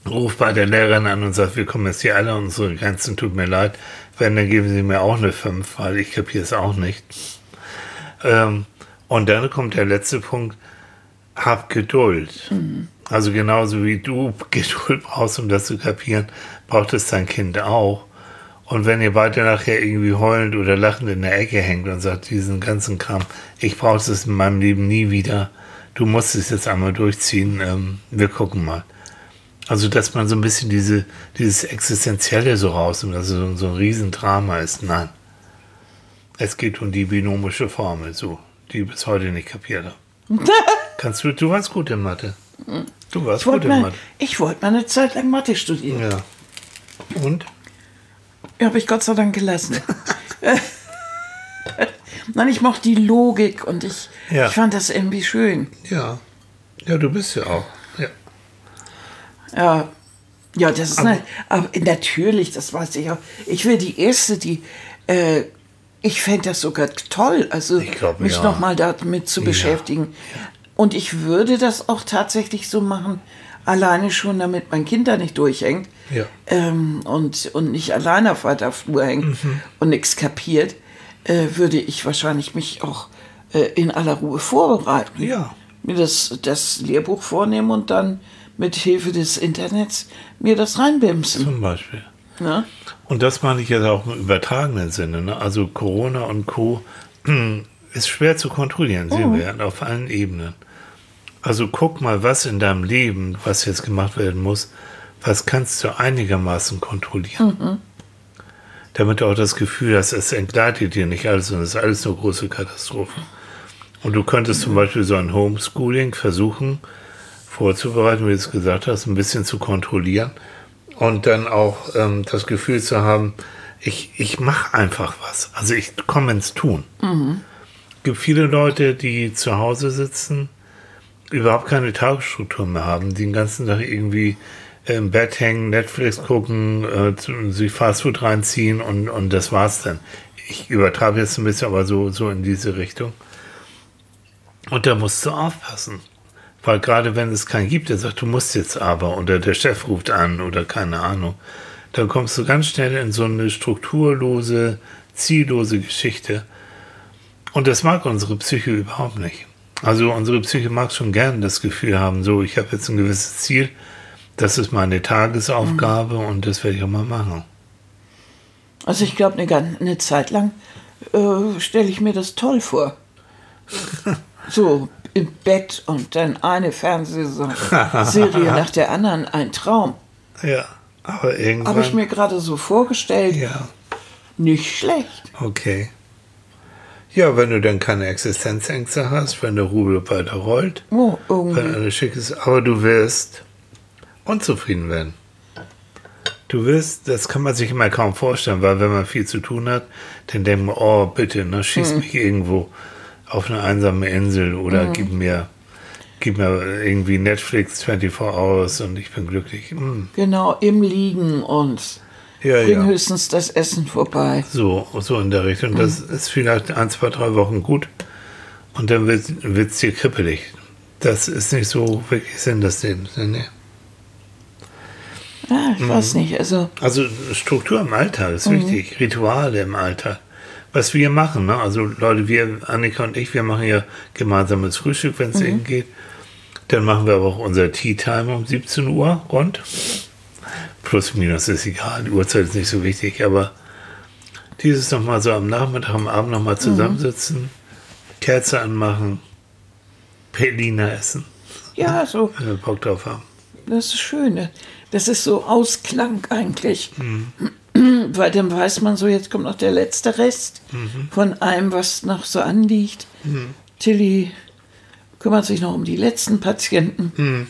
ruft bei der Lehrerin an und sagt, wir kommen jetzt hier alle an unsere Grenzen, tut mir leid. Wenn, dann geben Sie mir auch eine fünf, weil ich kapiere es auch nicht. Ähm, und dann kommt der letzte Punkt, hab Geduld. Mhm. Also genauso wie du Geduld brauchst, um das zu kapieren, braucht es dein Kind auch. Und wenn ihr beide nachher irgendwie heulend oder lachend in der Ecke hängt und sagt, diesen ganzen Kram, ich brauche das in meinem Leben nie wieder, du musst es jetzt einmal durchziehen, ähm, wir gucken mal. Also, dass man so ein bisschen diese, dieses Existenzielle so rausnimmt, dass es so, so ein Riesendrama ist. Nein. Es geht um die binomische Formel, so, die ich bis heute nicht kapiert habe. Kannst du, du warst gut in Mathe. Du warst gut in mal, Mathe. Ich wollte mal eine Zeit lang Mathe studieren. Ja. Und? Ja, habe ich Gott sei Dank gelassen. Nein, ich mochte die Logik und ich, Ja. ich fand das irgendwie schön. Ja. Ja, du bist ja auch. Ja. Ja, ja, das ist Aber- eine, aber natürlich, das weiß ich auch. Ich will die erste, die, äh, ich fände das sogar toll, also Ich glaub, mich ja. nochmal damit zu Ja, beschäftigen. Und ich würde das auch tatsächlich so machen, alleine schon, damit mein Kind da nicht durchhängt Ja. ähm, und, und nicht alleine auf weiter Flur hängt Mhm. und nichts kapiert, äh, würde ich wahrscheinlich mich auch äh, in aller Ruhe vorbereiten. Ja. Mir das, das Lehrbuch vornehmen und dann mit Hilfe des Internets mir das reinbimsen. Zum Beispiel. Ne? Und das meine ich jetzt auch im übertragenen Sinne. Ne? Also Corona und Co. ist schwer zu kontrollieren, sehen wir ja, auf allen Ebenen. Also guck mal, was in deinem Leben, was jetzt gemacht werden muss, was kannst du einigermaßen kontrollieren. Mhm. Damit du auch das Gefühl hast, es entgleitet dir nicht alles und es ist alles eine große Katastrophe. Und du könntest zum Beispiel so ein Homeschooling versuchen, vorzubereiten, wie du es gesagt hast, ein bisschen zu kontrollieren und dann auch ähm, das Gefühl zu haben, ich, ich mache einfach was. Also ich komme ins Tun. Mhm. Es gibt viele Leute, die zu Hause sitzen, überhaupt keine Tagesstruktur mehr haben, die den ganzen Tag irgendwie im Bett hängen, Netflix gucken, äh, sich Fastfood reinziehen und, und das war's dann. Ich übertreibe jetzt ein bisschen, aber so, so in diese Richtung. Und da musst du aufpassen. Weil gerade wenn es keinen gibt, der sagt, du musst jetzt aber, oder der Chef ruft an oder keine Ahnung, dann kommst du ganz schnell in so eine strukturlose, ziellose Geschichte. Und das mag unsere Psyche überhaupt nicht. Also unsere Psyche mag schon gern das Gefühl haben, so, ich habe jetzt ein gewisses Ziel, das ist meine Tagesaufgabe mhm. und das werde ich auch mal machen. Also ich glaube, eine, gan- eine Zeit lang äh, stelle ich mir das toll vor. So im Bett und dann eine Fernsehserie nach der anderen, ein Traum. Ja, aber irgendwann... Habe ich mir gerade so vorgestellt. Ja, Nicht schlecht. okay. Ja, wenn du dann keine Existenzängste hast, wenn der Rubel weiter rollt, Oh, wenn irgendwie. alles schick ist, aber du wirst unzufrieden werden. Du wirst, das kann man sich immer kaum vorstellen, weil wenn man viel zu tun hat, dann denkt man, oh bitte, ne, schieß Mhm. mich irgendwo auf eine einsame Insel oder Mhm. gib mir gib mir irgendwie Netflix vierundzwanzig Hours und ich bin glücklich. Mm. Genau, im Liegen und Ja, bring ja. höchstens das Essen vorbei. So, so in der Richtung. Das ist vielleicht ein, zwei, drei Wochen gut und dann wird es dir kribbelig. Das ist nicht so wirklich Sinn des Lebens. Nee. Ja, ich weiß nicht. Also, Also Struktur im Alltag ist wichtig, Rituale im Alltag. Was wir machen, ne? Also Leute, wir, Annika und ich, wir machen ja gemeinsames Frühstück, wenn es eben geht. Dann machen wir aber auch unser Tea Time um siebzehn Uhr rund. Plus, minus ist egal, die Uhrzeit ist nicht so wichtig, aber dieses nochmal so am Nachmittag, am Abend nochmal zusammensitzen, Kerze anmachen, Berliner essen, ja, so, wenn wir Bock drauf haben. das ist schön. Das ist so Ausklang eigentlich. Weil dann weiß man so, jetzt kommt noch der letzte Rest von allem, was noch so anliegt. Tilly kümmert sich noch um die letzten Patienten.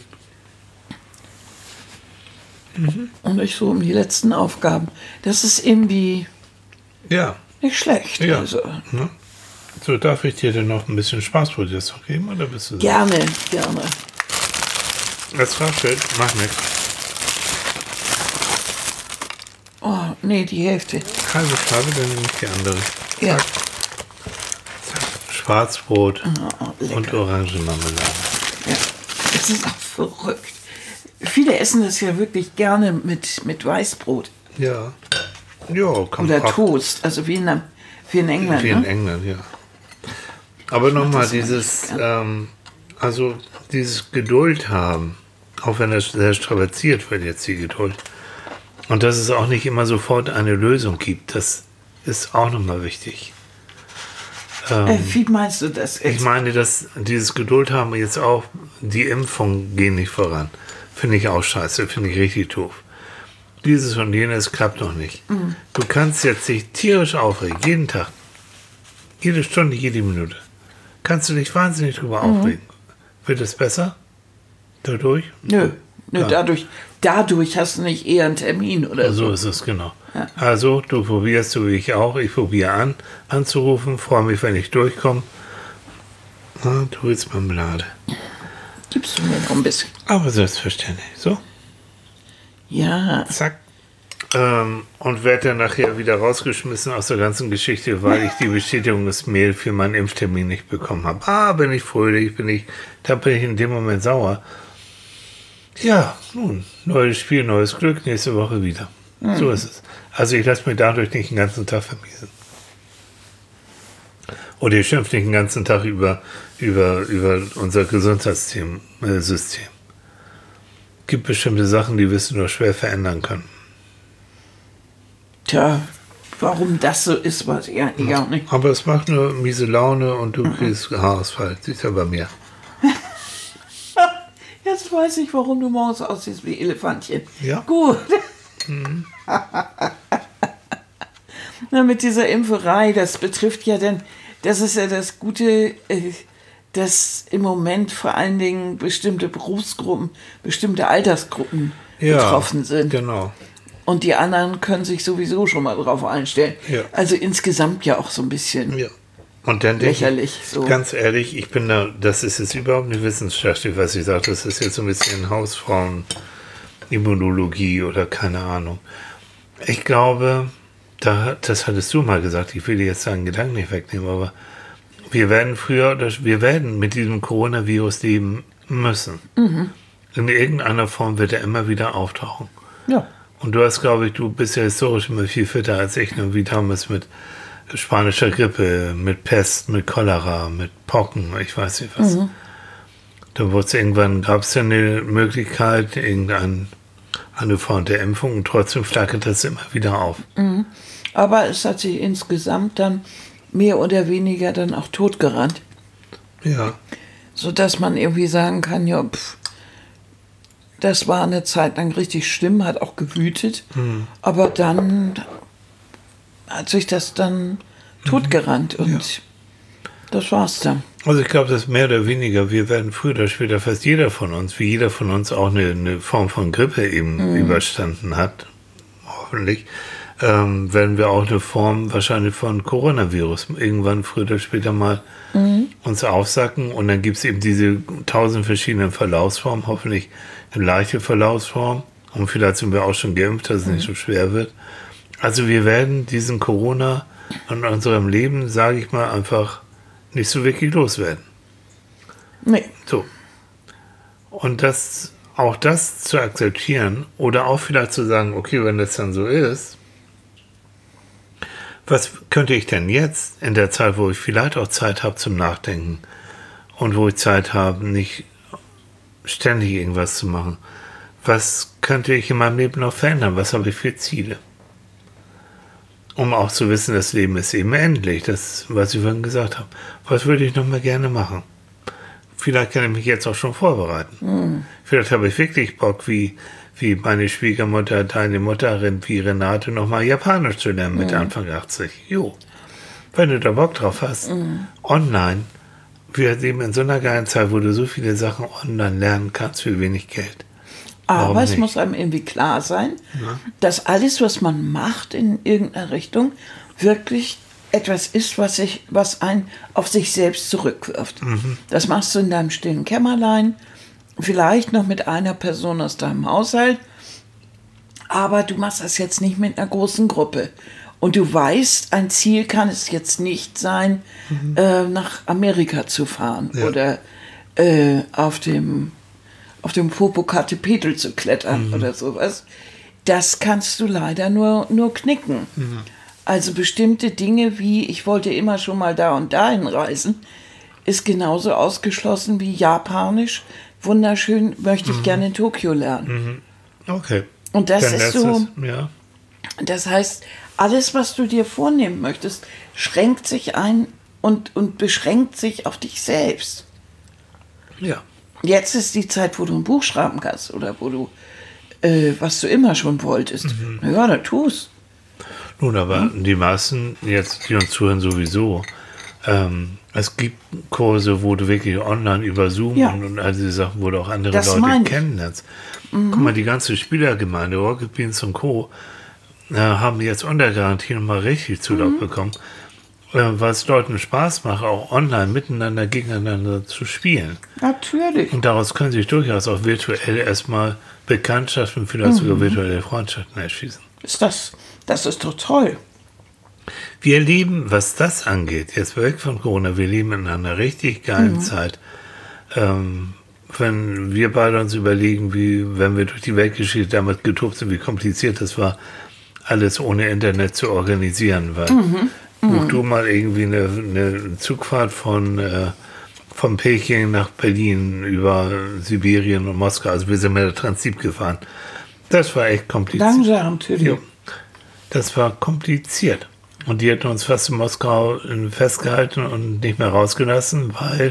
Und ich so um die letzten Aufgaben. Das ist irgendwie Ja, nicht schlecht. Ja. Also, ne? So, darf ich dir denn noch ein bisschen Spaßprozess noch geben, oder bist du so? gerne, gerne. Das Fahrstuhl, mach nichts. Oh, nee, die Hälfte. Halbe Scheibe, dann nehme ich die andere. Ja. Zack. Schwarzbrot Oh, lecker. und Orangenmarmelade. Ja, das ist auch verrückt. viele essen das ja wirklich gerne mit, mit Weißbrot. Ja. Ja, kann Oder auch. Toast, also wie in, wie in England. Wie in ne? England, ja. Aber nochmal das dieses, nicht ähm, also dieses Geduld haben, auch wenn das sehr strapaziert wird jetzt, die Geduld. Und dass es auch nicht immer sofort eine Lösung gibt, das ist auch nochmal wichtig. Ähm, Äh, wie meinst du das jetzt? ich meine, dass dieses Geduld haben jetzt auch, die Impfungen gehen nicht voran. Finde ich auch scheiße, finde ich richtig doof. Dieses und jenes klappt noch nicht. Mhm. Du kannst jetzt dich tierisch aufregen, jeden Tag. Jede Stunde, jede Minute. Kannst du dich wahnsinnig drüber Mhm. aufregen. Wird es besser? Dadurch? Nö, nö Ja. dadurch, dadurch hast du nicht eher einen Termin oder So so. ist es, genau. Ja. Also, du probierst, so wie ich auch. Ich probiere an, anzurufen. Freue mich, wenn ich durchkomme. Na, du willst Marmelade. Gibst du mir noch ein bisschen? Aber selbstverständlich. So, Ja, zack. Ähm, und werde dann nachher wieder rausgeschmissen aus der ganzen Geschichte, weil ich die Bestätigungsmail für meinen Impftermin nicht bekommen habe. Ah, bin ich fröhlich, bin ich, da bin ich in dem Moment sauer. Ja, nun, neues Spiel, neues Glück, nächste Woche wieder. Mhm. So ist es. Also ich lasse mir dadurch nicht den ganzen Tag vermiesen. Oder ich schimpfe nicht den ganzen Tag über, über, über unser Gesundheitssystem. Äh, System. Gibt bestimmte Sachen, die wirst du nur schwer verändern können. tja, warum das so ist, weiß ich eigentlich auch nicht. Aber es macht nur miese Laune und du kriegst Haarausfall. Siehst ja bei mir. Jetzt weiß ich, warum du morgens aussiehst wie Elefantchen. Ja. Gut. Na, mit dieser Impferei, das betrifft ja dann, das ist ja das Gute, äh, dass im Moment vor allen Dingen bestimmte Berufsgruppen, bestimmte Altersgruppen Ja, betroffen sind. Genau. Und die anderen können sich sowieso schon mal drauf einstellen. Ja. Also insgesamt ja auch so ein bisschen Ja. Und dann denke lächerlich. ich, So. ganz ehrlich, ich bin da, das ist jetzt überhaupt nicht wissenschaftlich, was ich sage. Das ist jetzt so ein bisschen Hausfrauen-Immunologie oder keine Ahnung. Ich glaube, da, das hattest du mal gesagt, ich will dir jetzt deinen Gedanken nicht wegnehmen, aber wir werden früher, oder wir werden mit diesem Coronavirus leben müssen. Mhm. In irgendeiner Form wird er immer wieder auftauchen. Ja. Und du hast, glaube ich, du bist ja historisch immer viel fitter als ich, ne? Wie damals mit spanischer Grippe, mit Pest, mit Cholera, mit Pocken, ich weiß nicht was. Mhm. Da wurde es irgendwann, gab es ja eine Möglichkeit, irgendeine eine Form der Impfung und trotzdem flackert das immer wieder auf. Mhm. Aber es hat sich insgesamt dann mehr oder weniger dann auch totgerannt. Ja. Sodass man irgendwie sagen kann, ja, pff, das war eine Zeit lang richtig schlimm, hat auch gewütet. Mhm. Aber dann hat sich das dann totgerannt und Ja. das war's dann. Also ich glaube, dass mehr oder weniger, wir werden früher oder später fast jeder von uns, wie jeder von uns auch eine, eine Form von Grippe eben Mhm. überstanden hat, hoffentlich, ähm, werden wir auch eine Form wahrscheinlich von Coronavirus irgendwann früher oder später mal Mhm. uns aufsacken und dann gibt es eben diese tausend verschiedenen Verlaufsformen, hoffentlich eine leichte Verlaufsform und vielleicht sind wir auch schon geimpft, dass es Mhm. nicht so schwer wird. Also wir werden diesen Corona in unserem Leben, sage ich mal, einfach nicht so wirklich loswerden. Nee. So. Und das, auch das zu akzeptieren oder auch vielleicht zu sagen, okay, wenn das dann so ist, was könnte ich denn jetzt in der Zeit, wo ich vielleicht auch Zeit habe zum Nachdenken und wo ich Zeit habe, nicht ständig irgendwas zu machen, was könnte ich in meinem Leben noch verändern? Was habe ich für Ziele? Um auch zu wissen, das Leben ist eben endlich, das, was ich vorhin gesagt habe. Was würde ich noch mal gerne machen? Vielleicht kann ich mich jetzt auch schon vorbereiten. Mhm. Vielleicht habe ich wirklich Bock, wie, wie meine Schwiegermutter, deine Mutter, wie Renate, noch mal Japanisch zu lernen mit Mhm. Anfang achtzig. Jo, wenn du da Bock drauf hast. Mhm. Online. Wir leben in so einer geilen Zeit, wo du so viele Sachen online lernen kannst für wenig Geld. Warum Aber es nicht? muss einem irgendwie klar sein, Ja. dass alles, was man macht in irgendeiner Richtung, wirklich etwas ist, was, sich, was einen auf sich selbst zurückwirft. Mhm. Das machst du in deinem stillen Kämmerlein, vielleicht noch mit einer Person aus deinem Haushalt, aber du machst das jetzt nicht mit einer großen Gruppe. Und du weißt, ein Ziel kann es jetzt nicht sein, äh, nach Amerika zu fahren Ja. oder äh, auf dem auf dem Popocatépetl zu klettern mhm. oder sowas. Das kannst du leider nur, nur knicken. Mhm. Also bestimmte Dinge wie, ich wollte immer schon mal da und dahin reisen, ist genauso ausgeschlossen wie Japanisch. Wunderschön, möchte ich mhm. gerne in Tokio lernen. Mhm. Okay. Und das Dann ist so, es, ja. Das heißt, alles, was du dir vornehmen möchtest, schränkt sich ein und, und beschränkt sich auf dich selbst. Ja. Jetzt ist die Zeit, wo du ein Buch schreiben kannst oder wo du, äh, was du immer schon wolltest. Mhm. Na ja, dann tu's. Nun, aber hm? die meisten, jetzt die uns zuhören sowieso, ähm, es gibt Kurse, wo du wirklich online über Zoom ja. und, und all diese Sachen, wo du auch andere das Leute kennenlernst. Mhm. Guck mal, die ganze Spielergemeinde, Rocket Beans und Co., äh, haben jetzt unter Garantie nochmal richtig Zulauf mhm. bekommen, äh, weil es Leuten Spaß macht, auch online miteinander, gegeneinander zu spielen. Natürlich. Und daraus können sich durchaus auch virtuell erstmal Bekanntschaften, vielleicht mhm. sogar virtuelle Freundschaften erschließen. Ist das, das ist doch toll. Wir leben, was das angeht, jetzt weg von Corona, wir leben in einer richtig geilen mhm. Zeit. Ähm, wenn wir beide uns überlegen, wie, wenn wir durch die Weltgeschichte damals getobt sind, wie kompliziert das war, alles ohne Internet zu organisieren, weil mhm. buch mhm. du mal irgendwie eine, eine Zugfahrt von, äh, von Peking nach Berlin über Sibirien und Moskau, also wir sind mit der Transip gefahren. Das war echt kompliziert. Langsam, natürlich. Ja, das war kompliziert. Und die hätten uns fast in Moskau festgehalten und nicht mehr rausgelassen, weil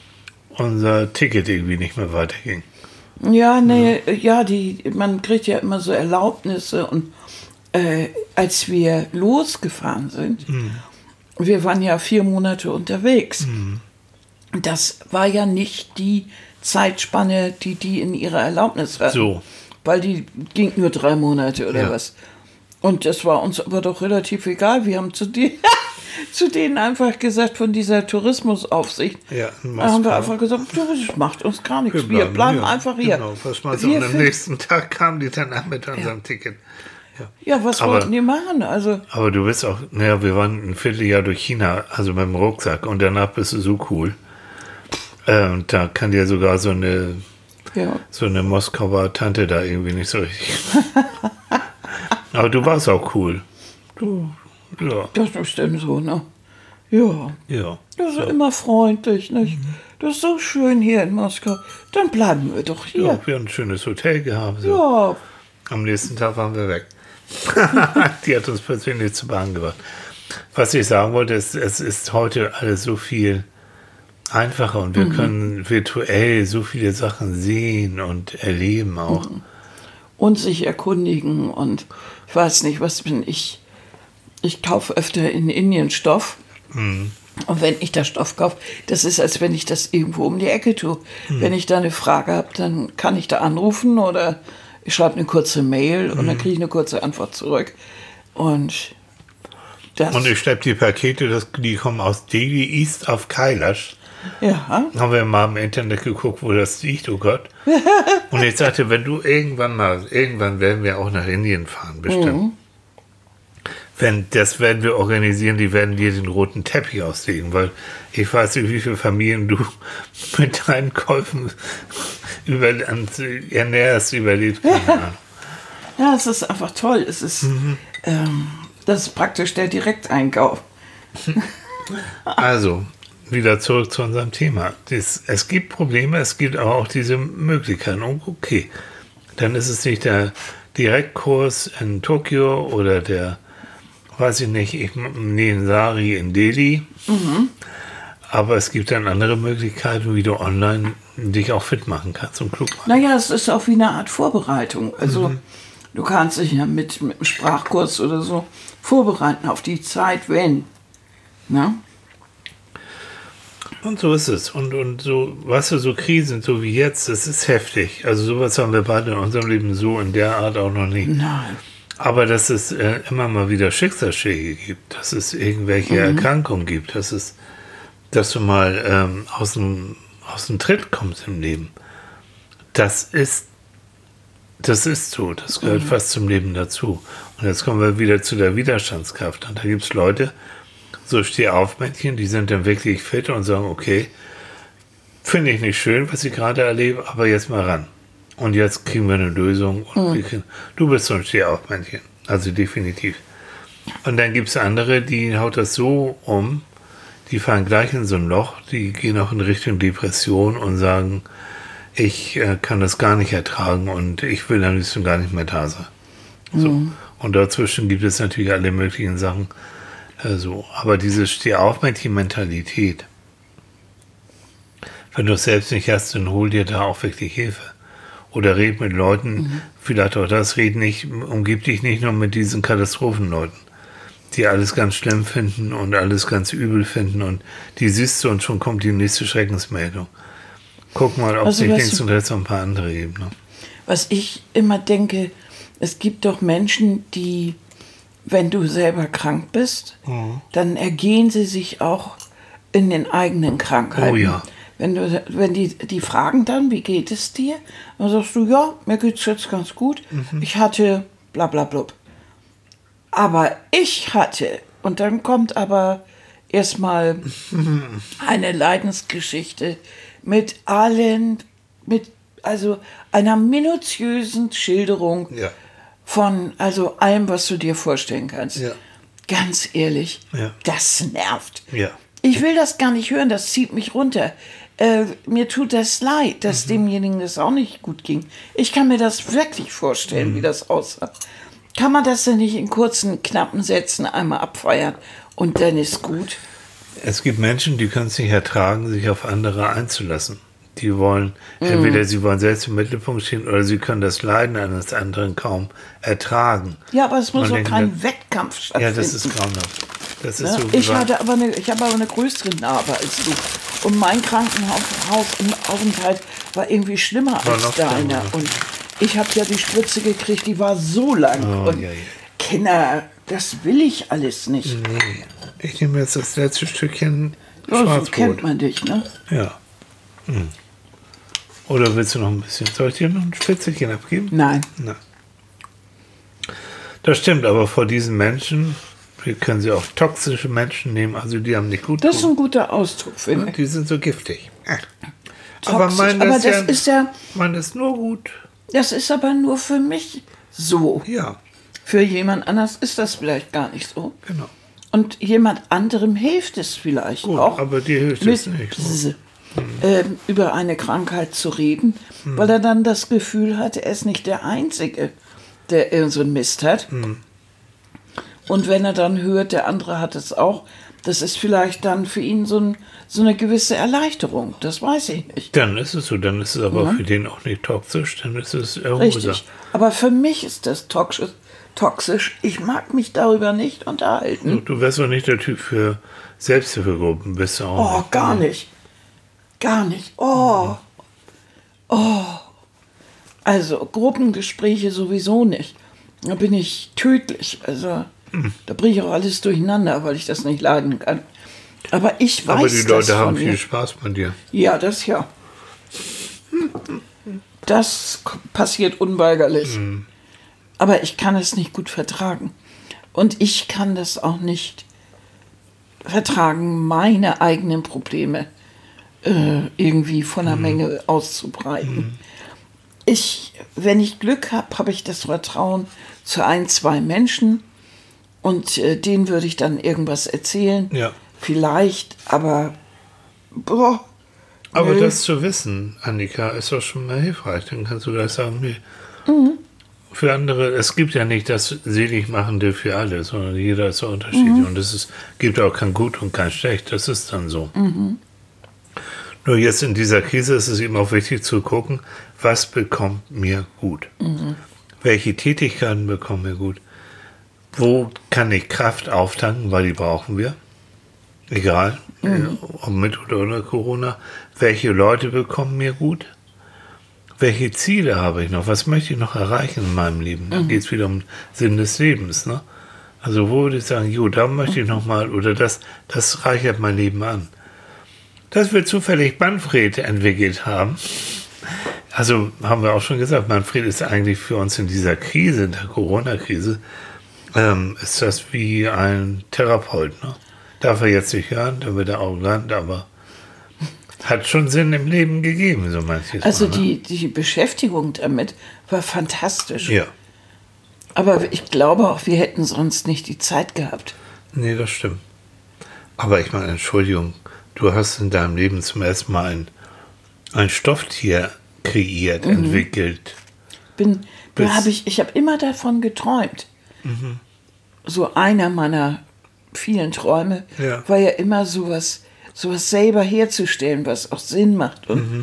unser Ticket irgendwie nicht mehr weiterging. Ja, nee, ja, ja die, man kriegt ja immer so Erlaubnisse. Und äh, als wir losgefahren sind, mhm. wir waren ja vier Monate unterwegs. Mhm. Das war ja nicht die Zeitspanne, die die in ihrer Erlaubnis hatten. So. Weil die ging nur drei Monate oder ja. was. Und das war uns aber doch relativ egal. Wir haben zu, die, zu denen einfach gesagt, von dieser Tourismusaufsicht, ja, da haben wir einfach gesagt, das macht uns gar nichts. Wir bleiben, wir bleiben ja, einfach hier. Genau, was man so. Und am nächsten Tag kamen die dann an mit unserem ja. Ticket. Ja, ja was aber, wollten die machen? Also, aber du bist auch, naja, wir waren ein Vierteljahr durch China, also mit dem Rucksack. Und danach bist du so cool. Äh, und da kann dir sogar so eine, ja. so eine Moskauer Tante da irgendwie nicht so richtig... Aber du warst auch cool. Du, ja. Das ist denn so, ne? Ja. Ja. Das ist so. Immer freundlich, nicht? Mhm. Das ist so schön hier in Moskau. Dann bleiben wir doch hier. Ja, wir haben ein schönes Hotel gehabt. So. Ja. Am nächsten Tag waren wir weg. Die hat uns persönlich zur Bahn gebracht. Was ich sagen wollte, ist, es ist heute alles so viel einfacher und wir mhm. können virtuell so viele Sachen sehen und erleben auch. Mhm. Und sich erkundigen und ich weiß nicht, was bin ich. Ich kaufe öfter in Indien Stoff. Mhm. Und wenn ich da Stoff kaufe, das ist, als wenn ich das irgendwo um die Ecke tue. Mhm. Wenn ich da eine Frage habe, dann kann ich da anrufen oder ich schreibe eine kurze Mail mhm. und dann kriege ich eine kurze Antwort zurück. Und das. Und ich schleppe die Pakete, das, die kommen aus Delhi East auf Kailash. Ja. Haben wir mal im Internet geguckt, wo das liegt, oh Gott. Und ich sagte, wenn du irgendwann mal, irgendwann werden wir auch nach Indien fahren, bestimmt. Mhm. Wenn, das werden wir organisieren, die werden dir den roten Teppich auslegen, weil ich weiß nicht, wie viele Familien du mit deinen Käufen über, ernährst, überlebt. Ja. Ja, es ist einfach toll. Es ist, mhm. ähm, das ist praktisch der Direkteinkauf. Also, wieder zurück zu unserem Thema. Das, es gibt Probleme, es gibt aber auch diese Möglichkeiten. Und okay, dann ist es nicht der Direktkurs in Tokio oder der, weiß ich nicht, ich Nensari in Delhi. Mhm. Aber es gibt dann andere Möglichkeiten, wie du online dich auch fit machen kannst und klug machen. Naja, es ist auch wie eine Art Vorbereitung. Also mhm. du kannst dich ja mit, mit einem Sprachkurs oder so vorbereiten auf die Zeit, wenn. Na? Und so ist es. Und, und so, weißt du, so Krisen, so wie jetzt, das ist heftig. Also sowas haben wir beide in unserem Leben so in der Art auch noch nicht. Nein. Aber dass es äh, immer mal wieder Schicksalsschläge gibt, dass es irgendwelche mhm. Erkrankungen gibt, dass es, dass du mal ähm, aus dem, aus dem Tritt kommst im Leben. Das ist, das ist so. Das gehört mhm. fast zum Leben dazu. Und jetzt kommen wir wieder zu der Widerstandskraft. Und da gibt es Leute, so Steh-auf-Männchen, die sind dann wirklich fit und sagen, okay, finde ich nicht schön, was ich gerade erlebe, aber jetzt mal ran. Und jetzt kriegen wir eine Lösung. Und Mhm. wir kriegen, du bist so ein Stehaufmännchen, also definitiv. Und dann gibt es andere, die haut das so um, die fallen gleich in so ein Loch, die gehen auch in Richtung Depression und sagen, ich äh, kann das gar nicht ertragen und ich will am liebsten gar nicht mehr da sein. So. Mhm. Und dazwischen gibt es natürlich alle möglichen Sachen. Äh, so. Aber diese Stehaufmännchen-Mentalität, wenn du es selbst nicht hast, dann hol dir da auch wirklich Hilfe. Oder red mit Leuten, mhm. vielleicht auch das, red nicht, umgib dich nicht nur mit diesen Katastrophenleuten, die alles ganz schlimm finden und alles ganz übel finden und die siehst du und schon kommt die nächste Schreckensmeldung. Guck mal, ob Also, sich was links du- und rechts noch ein paar andere geben. Ne? Was ich immer denke, es gibt doch Menschen, die, wenn du selber krank bist, Mhm. dann ergehen sie sich auch in den eigenen Krankheiten. Oh ja. Wenn, du, wenn die, die fragen dann, wie geht es dir? Dann sagst du, ja, mir geht's jetzt ganz gut. Mhm. Ich hatte bla bla blub. Aber ich hatte, und dann kommt aber erstmal eine Leidensgeschichte mit allen, mit also einer minutiösen Schilderung Ja. von also allem, was du dir vorstellen kannst. Ja. Ganz ehrlich, Ja. das nervt. Ja. Ich will das gar nicht hören, das zieht mich runter. Äh, mir tut das leid, dass Mhm. demjenigen das auch nicht gut ging. Ich kann mir das wirklich vorstellen, Mhm. wie das aussah. Kann man das denn nicht in kurzen, knappen Sätzen einmal abfeiern und dann ist gut? Es gibt Menschen, die können es nicht ertragen, sich auf andere einzulassen. Die wollen, entweder sie wollen selbst im Mittelpunkt stehen oder sie können das Leiden eines anderen kaum ertragen. Ja, aber es muss Man doch denkt, kein ne- Wettkampf Ja, stattfinden. das ist grauenhaft. Das ist Ne? so Ich, wahr. hatte aber eine, ich habe aber eine größere Narbe als du. Und mein Krankenhausaufenthalt war irgendwie schlimmer War als noch schlimmer, deiner. ne? Und ich habe ja die Spritze gekriegt, die war so lang. Oh, und ja, ja. Kinder, das will ich alles nicht. Nee. Ich nehme jetzt das letzte Stückchen Ja, so Schwarzbrot. kennt man dich, ne? Ja. Hm. Oder willst du noch ein bisschen? Soll ich dir noch ein Spitzelchen abgeben? Nein. Nein. Das stimmt, aber vor diesen Menschen, wir können sie auch toxische Menschen nehmen, also die haben nicht gut Das ist tun. ein guter Ausdruck, finde ich. Die sind so giftig. Ja. Toxisch. meinen Aber das das ja- ist ja, Man ist nur gut. das ist aber nur für mich so. Ja, Für jemand anders ist das vielleicht gar nicht so. genau. Und jemand anderem hilft es vielleicht Gut, auch, aber dir hilft mit, es nicht. Bzz, ähm, über eine Krankheit zu reden, weil er dann das Gefühl hat, er ist nicht der Einzige, der irgend so einen Mist hat. Und wenn er dann hört, der andere hat es auch, das ist vielleicht dann für ihn so, ein, so eine gewisse Erleichterung. Das weiß ich nicht. Dann ist es so, dann ist es aber für den auch nicht toxisch, dann ist es erhoser. Richtig. Aber für mich ist das toxisch. toxisch. Ich mag mich darüber nicht unterhalten. Du wärst doch nicht der Typ für Selbsthilfegruppen, bist du auch Oh, nicht. gar nicht. Gar nicht. Oh. Oh. Also Gruppengespräche sowieso nicht. Da bin ich tödlich. Also da bringe ich auch alles durcheinander, weil ich das nicht leiden kann. Aber ich weiß Aber die das Leute von haben mir. viel Spaß bei dir. Ja, das ja. Das k- passiert unweigerlich. Aber ich kann es nicht gut vertragen. Und ich kann das auch nicht vertragen, meine eigenen Probleme äh, irgendwie von der Menge auszubreiten. Ich, wenn ich Glück habe, habe ich das Vertrauen zu ein, zwei Menschen und äh, denen würde ich dann irgendwas erzählen. Ja. Vielleicht, aber boah, Aber nö. das zu wissen, Annika, ist doch schon mal hilfreich. Dann kannst du gleich sagen, nee. Für andere, es gibt ja nicht das Seligmachende für alle, sondern jeder ist so unterschiedlich. Und es ist, gibt auch kein Gut und kein Schlecht. Das ist dann so. Nur jetzt in dieser Krise ist es eben auch wichtig zu gucken, was bekommt mir gut? Welche Tätigkeiten bekommen mir gut? Wo kann ich Kraft auftanken, weil die brauchen wir? Egal, äh, ob mit oder ohne Corona. Welche Leute bekommen mir gut? Welche Ziele habe ich noch? Was möchte ich noch erreichen in meinem Leben? Da geht es wieder um Sinn des Lebens. Ne? Also wo würde ich sagen, jo, da möchte ich noch mal, oder das, das reichert mein Leben an. Dass wir zufällig Manfred entwickelt haben, also haben wir auch schon gesagt, Manfred ist eigentlich für uns in dieser Krise, in der Corona-Krise, ähm, ist das wie ein Therapeut. Ne? Darf er jetzt nicht hören, dann wird er arrogant, aber Hat schon Sinn im Leben gegeben, so manches Also Mal, ne? die, die Beschäftigung damit war fantastisch. Ja, Aber ich glaube auch, wir hätten sonst nicht die Zeit gehabt. nee, das stimmt. Aber ich meine, Entschuldigung, du hast in deinem Leben zum ersten Mal ein, ein Stofftier kreiert, Mhm. entwickelt. Bin, Bis- da hab ich ich habe immer davon geträumt. So einer meiner vielen Träume Ja. war ja immer sowas, sowas selber herzustellen, was auch Sinn macht. Und,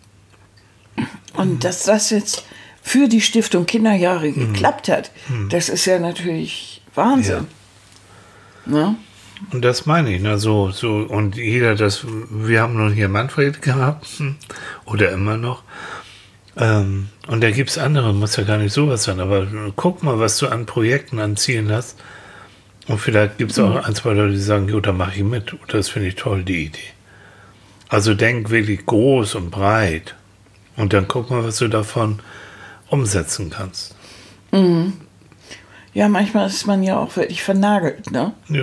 und dass das jetzt für die Stiftung Kinderjahre geklappt hat, das ist ja natürlich Wahnsinn. Ne? Und das meine ich, ne, so, so, und jeder, das, wir haben nun hier Manfred gehabt, hm, oder immer noch, ähm, und da gibt es andere, muss ja gar nicht sowas sein, aber guck mal, was du an Projekten, an Zielen hast, und vielleicht gibt es auch ein, zwei Leute, die sagen, jo, da mache ich mit, oder das finde ich toll, die Idee. Also denk wirklich groß und breit, und dann guck mal, was du davon umsetzen kannst. Ja, manchmal ist man ja auch wirklich vernagelt, ne? Ja,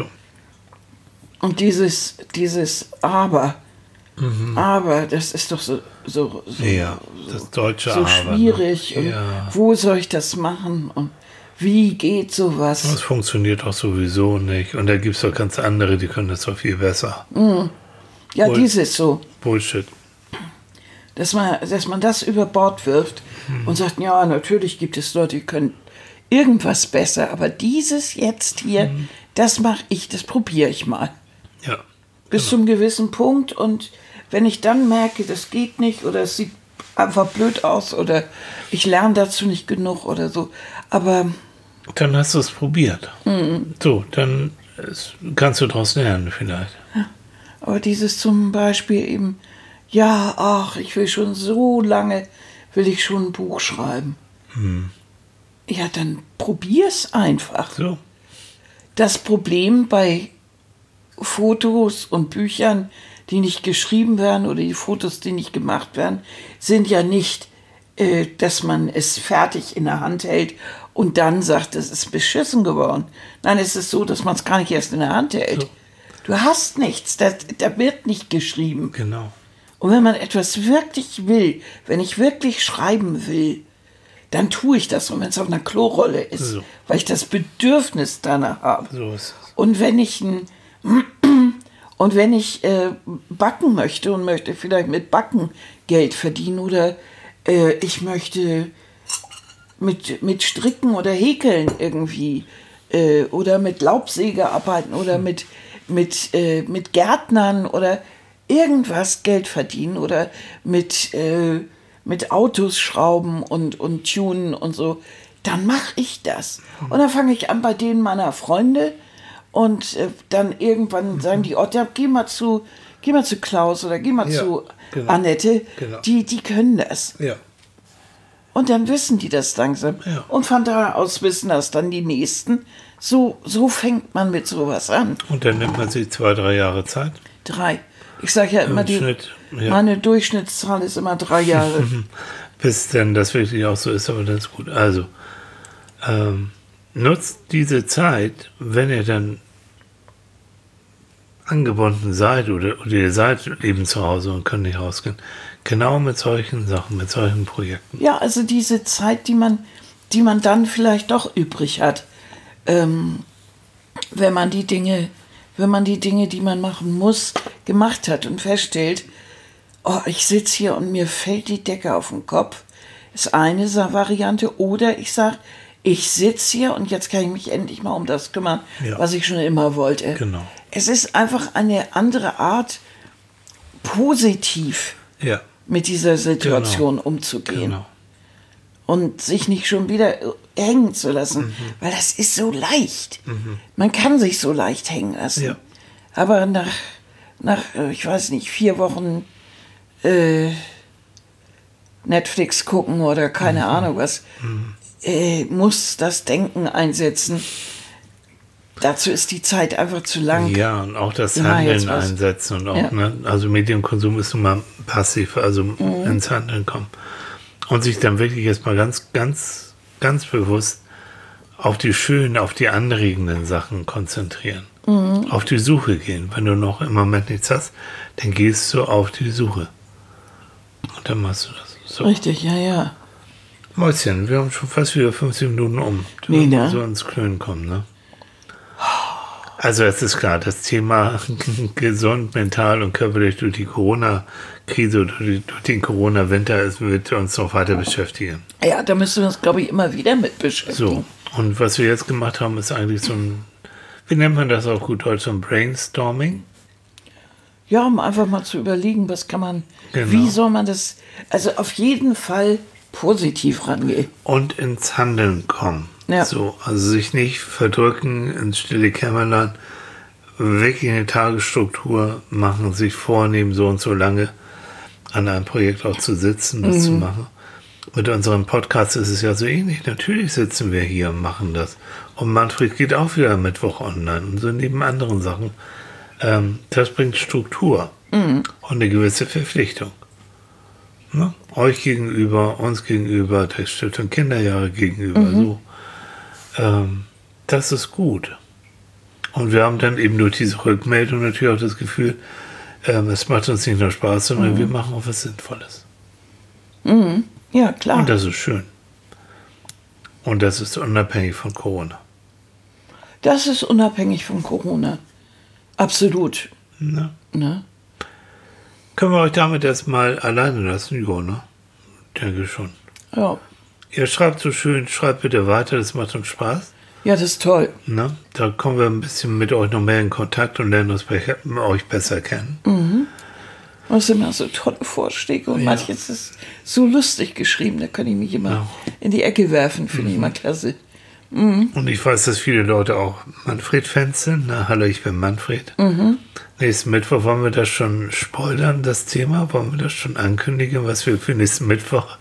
Und dieses, dieses Aber, aber, das ist doch so, so, so, ja, das deutsche so Aber. schwierig. Ne? Und Ja. wo soll ich das machen? Und wie geht sowas? Das funktioniert doch sowieso nicht. Und da gibt es doch ganz andere, die können das doch viel besser. Ja, Wohl- dieses so, Bullshit. dass man, dass man das über Bord wirft Hm. und sagt, ja, natürlich gibt es Leute, die können irgendwas besser, aber dieses jetzt hier, Hm. das mache ich, das probiere ich mal. Ja. Bis zum gewissen Punkt, und wenn ich dann merke, das geht nicht oder es sieht einfach blöd aus oder ich lerne dazu nicht genug oder so, aber Dann hast du es probiert. So, dann ist, kannst du daraus lernen vielleicht. aber dieses zum Beispiel eben, ja, ach, ich will schon so lange, will ich schon ein Buch schreiben. Ja, dann probier's einfach. So. Das Problem bei Fotos und Büchern, die nicht geschrieben werden, oder die Fotos, die nicht gemacht werden, sind ja nicht, äh, dass man es fertig in der Hand hält und dann sagt, es ist beschissen geworden. Nein, es ist so, dass man es gar nicht erst in der Hand hält. So. Du hast nichts, da, da wird nicht geschrieben. Genau. Und wenn man etwas wirklich will, wenn ich wirklich schreiben will, dann tue ich das. Und wenn es auf einer Klorolle ist, So. weil ich das Bedürfnis danach habe. So ist es. Und wenn ich ein, und wenn ich äh, backen möchte und möchte vielleicht mit Backen Geld verdienen oder äh, ich möchte mit, mit Stricken oder Häkeln irgendwie äh, oder mit Laubsäge arbeiten oder mit, mit, äh, mit Gärtnern oder irgendwas Geld verdienen oder mit, äh, mit Autos schrauben und, und tunen und so, dann mache ich das. Und dann fange ich an bei denen meiner Freunde und äh, dann irgendwann sagen die, oh, ja, geh mal zu, geh mal zu Klaus oder geh mal Ja, zu genau. Annette, Genau. die, die können das. Ja. Und dann wissen die das langsam. Ja. Und von da aus wissen das dann die Nächsten. So, so fängt man mit sowas an. Und dann nimmt man sich zwei, drei Jahre Zeit. Drei. Ich sage ja immer, Im die, Schnitt, ja. meine Durchschnittszahl ist immer drei Jahre. Bis dann das wirklich auch so ist, aber das ist gut. Also, ähm, nutzt diese Zeit, wenn ihr dann angebunden seid oder, oder ihr seid eben zu Hause und könnt nicht rausgehen, genau mit solchen Sachen, mit solchen Projekten. Ja, also diese Zeit, die man, die man dann vielleicht doch übrig hat, ähm, wenn man die Dinge, wenn man die Dinge, die man machen muss, gemacht hat und feststellt, oh, ich sitze hier und mir fällt die Decke auf den Kopf, ist eine Sa- Variante. Oder ich sage, ich sitze hier und jetzt kann ich mich endlich mal um das kümmern, Ja. was ich schon immer wollte. Genau. Es ist einfach eine andere Art, positiv Ja, mit dieser Situation umzugehen. genau. Und sich nicht schon wieder hängen zu lassen, Mhm. weil das ist so leicht. Man kann sich so leicht hängen lassen. Ja. Aber nach, nach, äh, ich weiß nicht, vier Wochen äh, Netflix gucken oder keine Mhm. Ahnung was, äh, muss das Denken einsetzen. Dazu ist die Zeit einfach zu lang. Ja, und auch das Ja, jetzt Handeln was. einsetzen und auch, Ja. ne, also Medienkonsum ist nun mal passiv, also ins Handeln kommen. Und sich dann wirklich erstmal ganz, ganz, ganz bewusst auf die schönen, auf die anregenden Sachen konzentrieren. Mhm. Auf die Suche gehen. Wenn du noch im Moment nichts hast, dann gehst du auf die Suche. Und dann machst du das. So. Richtig, ja, ja. Mäuschen, wir haben schon fast wieder fünfzehn Minuten um. Du Nee, ne? so ins Klönen kommen, ne? Also es ist klar, das Thema gesund, mental und körperlich durch die Corona-Krise, durch, durch den Corona-Winter, es wird uns noch weiter beschäftigen. Ja, da müssen wir uns, glaube ich, immer wieder mit beschäftigen. So, und was wir jetzt gemacht haben, ist eigentlich so ein, wie nennt man das auf gut Deutsch, so ein Brainstorming? Ja, um einfach mal zu überlegen, was kann man, Genau. Wie soll man das, also auf jeden Fall positiv rangehen. Und ins Handeln kommen. Ja. So, also sich nicht verdrücken ins stille Kämmerlein, wirklich eine Tagesstruktur machen, sich vornehmen, so und so lange an einem Projekt auch zu sitzen, das mhm. zu machen. Mit unserem Podcast ist es ja so ähnlich. Natürlich sitzen wir hier und machen das. Und Manfred geht auch wieder am Mittwoch online und so neben anderen Sachen. Ähm, das bringt Struktur mhm. und eine gewisse Verpflichtung. Ne? Euch gegenüber, uns gegenüber, der Stiftung Kinderjahre gegenüber. Mhm. So. Ähm, das ist gut. Und wir haben dann eben durch diese Rückmeldung natürlich auch das Gefühl, ähm, es macht uns nicht nur Spaß, sondern mhm. wir machen auch was Sinnvolles. Mhm. Ja, klar. Und das ist schön. Und das ist unabhängig von Corona. Das ist unabhängig von Corona. Absolut. Ne? Ne? Können wir euch damit erstmal alleine lassen? Ja, ne? Denke schon. Ja. Ihr schreibt so schön, schreibt bitte weiter, das macht uns Spaß. Ja, das ist toll. Ne? Da kommen wir ein bisschen mit euch noch mehr in Kontakt und lernen uns be- euch besser kennen. Mhm. Das sind immer so tolle Vorschläge und ja. manches ist so lustig geschrieben, da kann ich mich immer ja. in die Ecke werfen, finde mhm. ich immer klasse. Mhm. Und ich weiß, dass viele Leute auch Manfred-Fans sind. Na, hallo, ich bin Manfred. Mhm. Nächsten Mittwoch wollen wir das schon spoilern, das Thema. Wollen wir das schon ankündigen, was wir für nächsten Mittwoch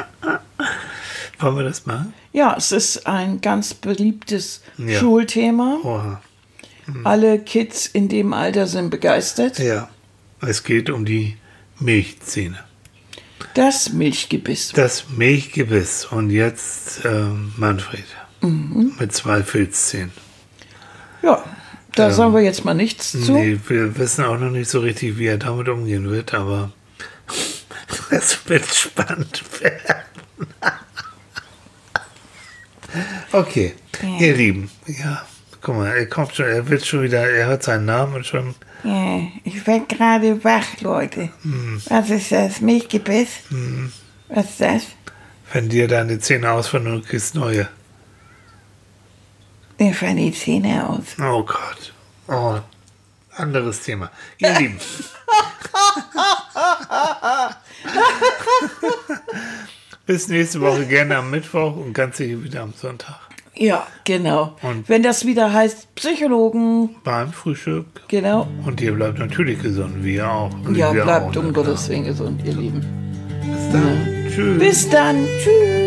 wollen wir das machen? Ja, es ist ein ganz beliebtes ja. Schulthema. Oha. Mhm. Alle Kids in dem Alter sind begeistert. Ja, es geht um die Milchzähne. Das Milchgebiss. Das Milchgebiss. Und jetzt äh, Manfred. Mhm. Mit zwei Filzzähnen. Ja, da ähm, sagen wir jetzt mal nichts zu. Nee, wir wissen auch noch nicht so richtig, wie er damit umgehen wird, aber es wird spannend werden. Okay, ja. Ihr Lieben, ja, guck mal, er kommt schon, er wird schon wieder, er hört seinen Namen und schon. Ja, ich werde gerade wach, Leute. Hm. Was ist das? Milchgebiss? Hm. Was ist das? Wenn dir deine Zähne ausfallen und du kriegst neue. Mir fallen die Zähne aus. Oh Gott. Oh, anderes Thema. Ihr Lieben. Bis nächste Woche gerne am Mittwoch und ganz sicher wieder am Sonntag. Ja, genau. Und wenn das wieder heißt Psychologen. Beim Frühstück. Genau. Und ihr bleibt natürlich gesund, wie ihr auch. Ja, wir bleibt auch, um Gottes Willen gesund, ihr Lieben. Bis dann. Ja. Tschüss. Bis dann. Tschüss.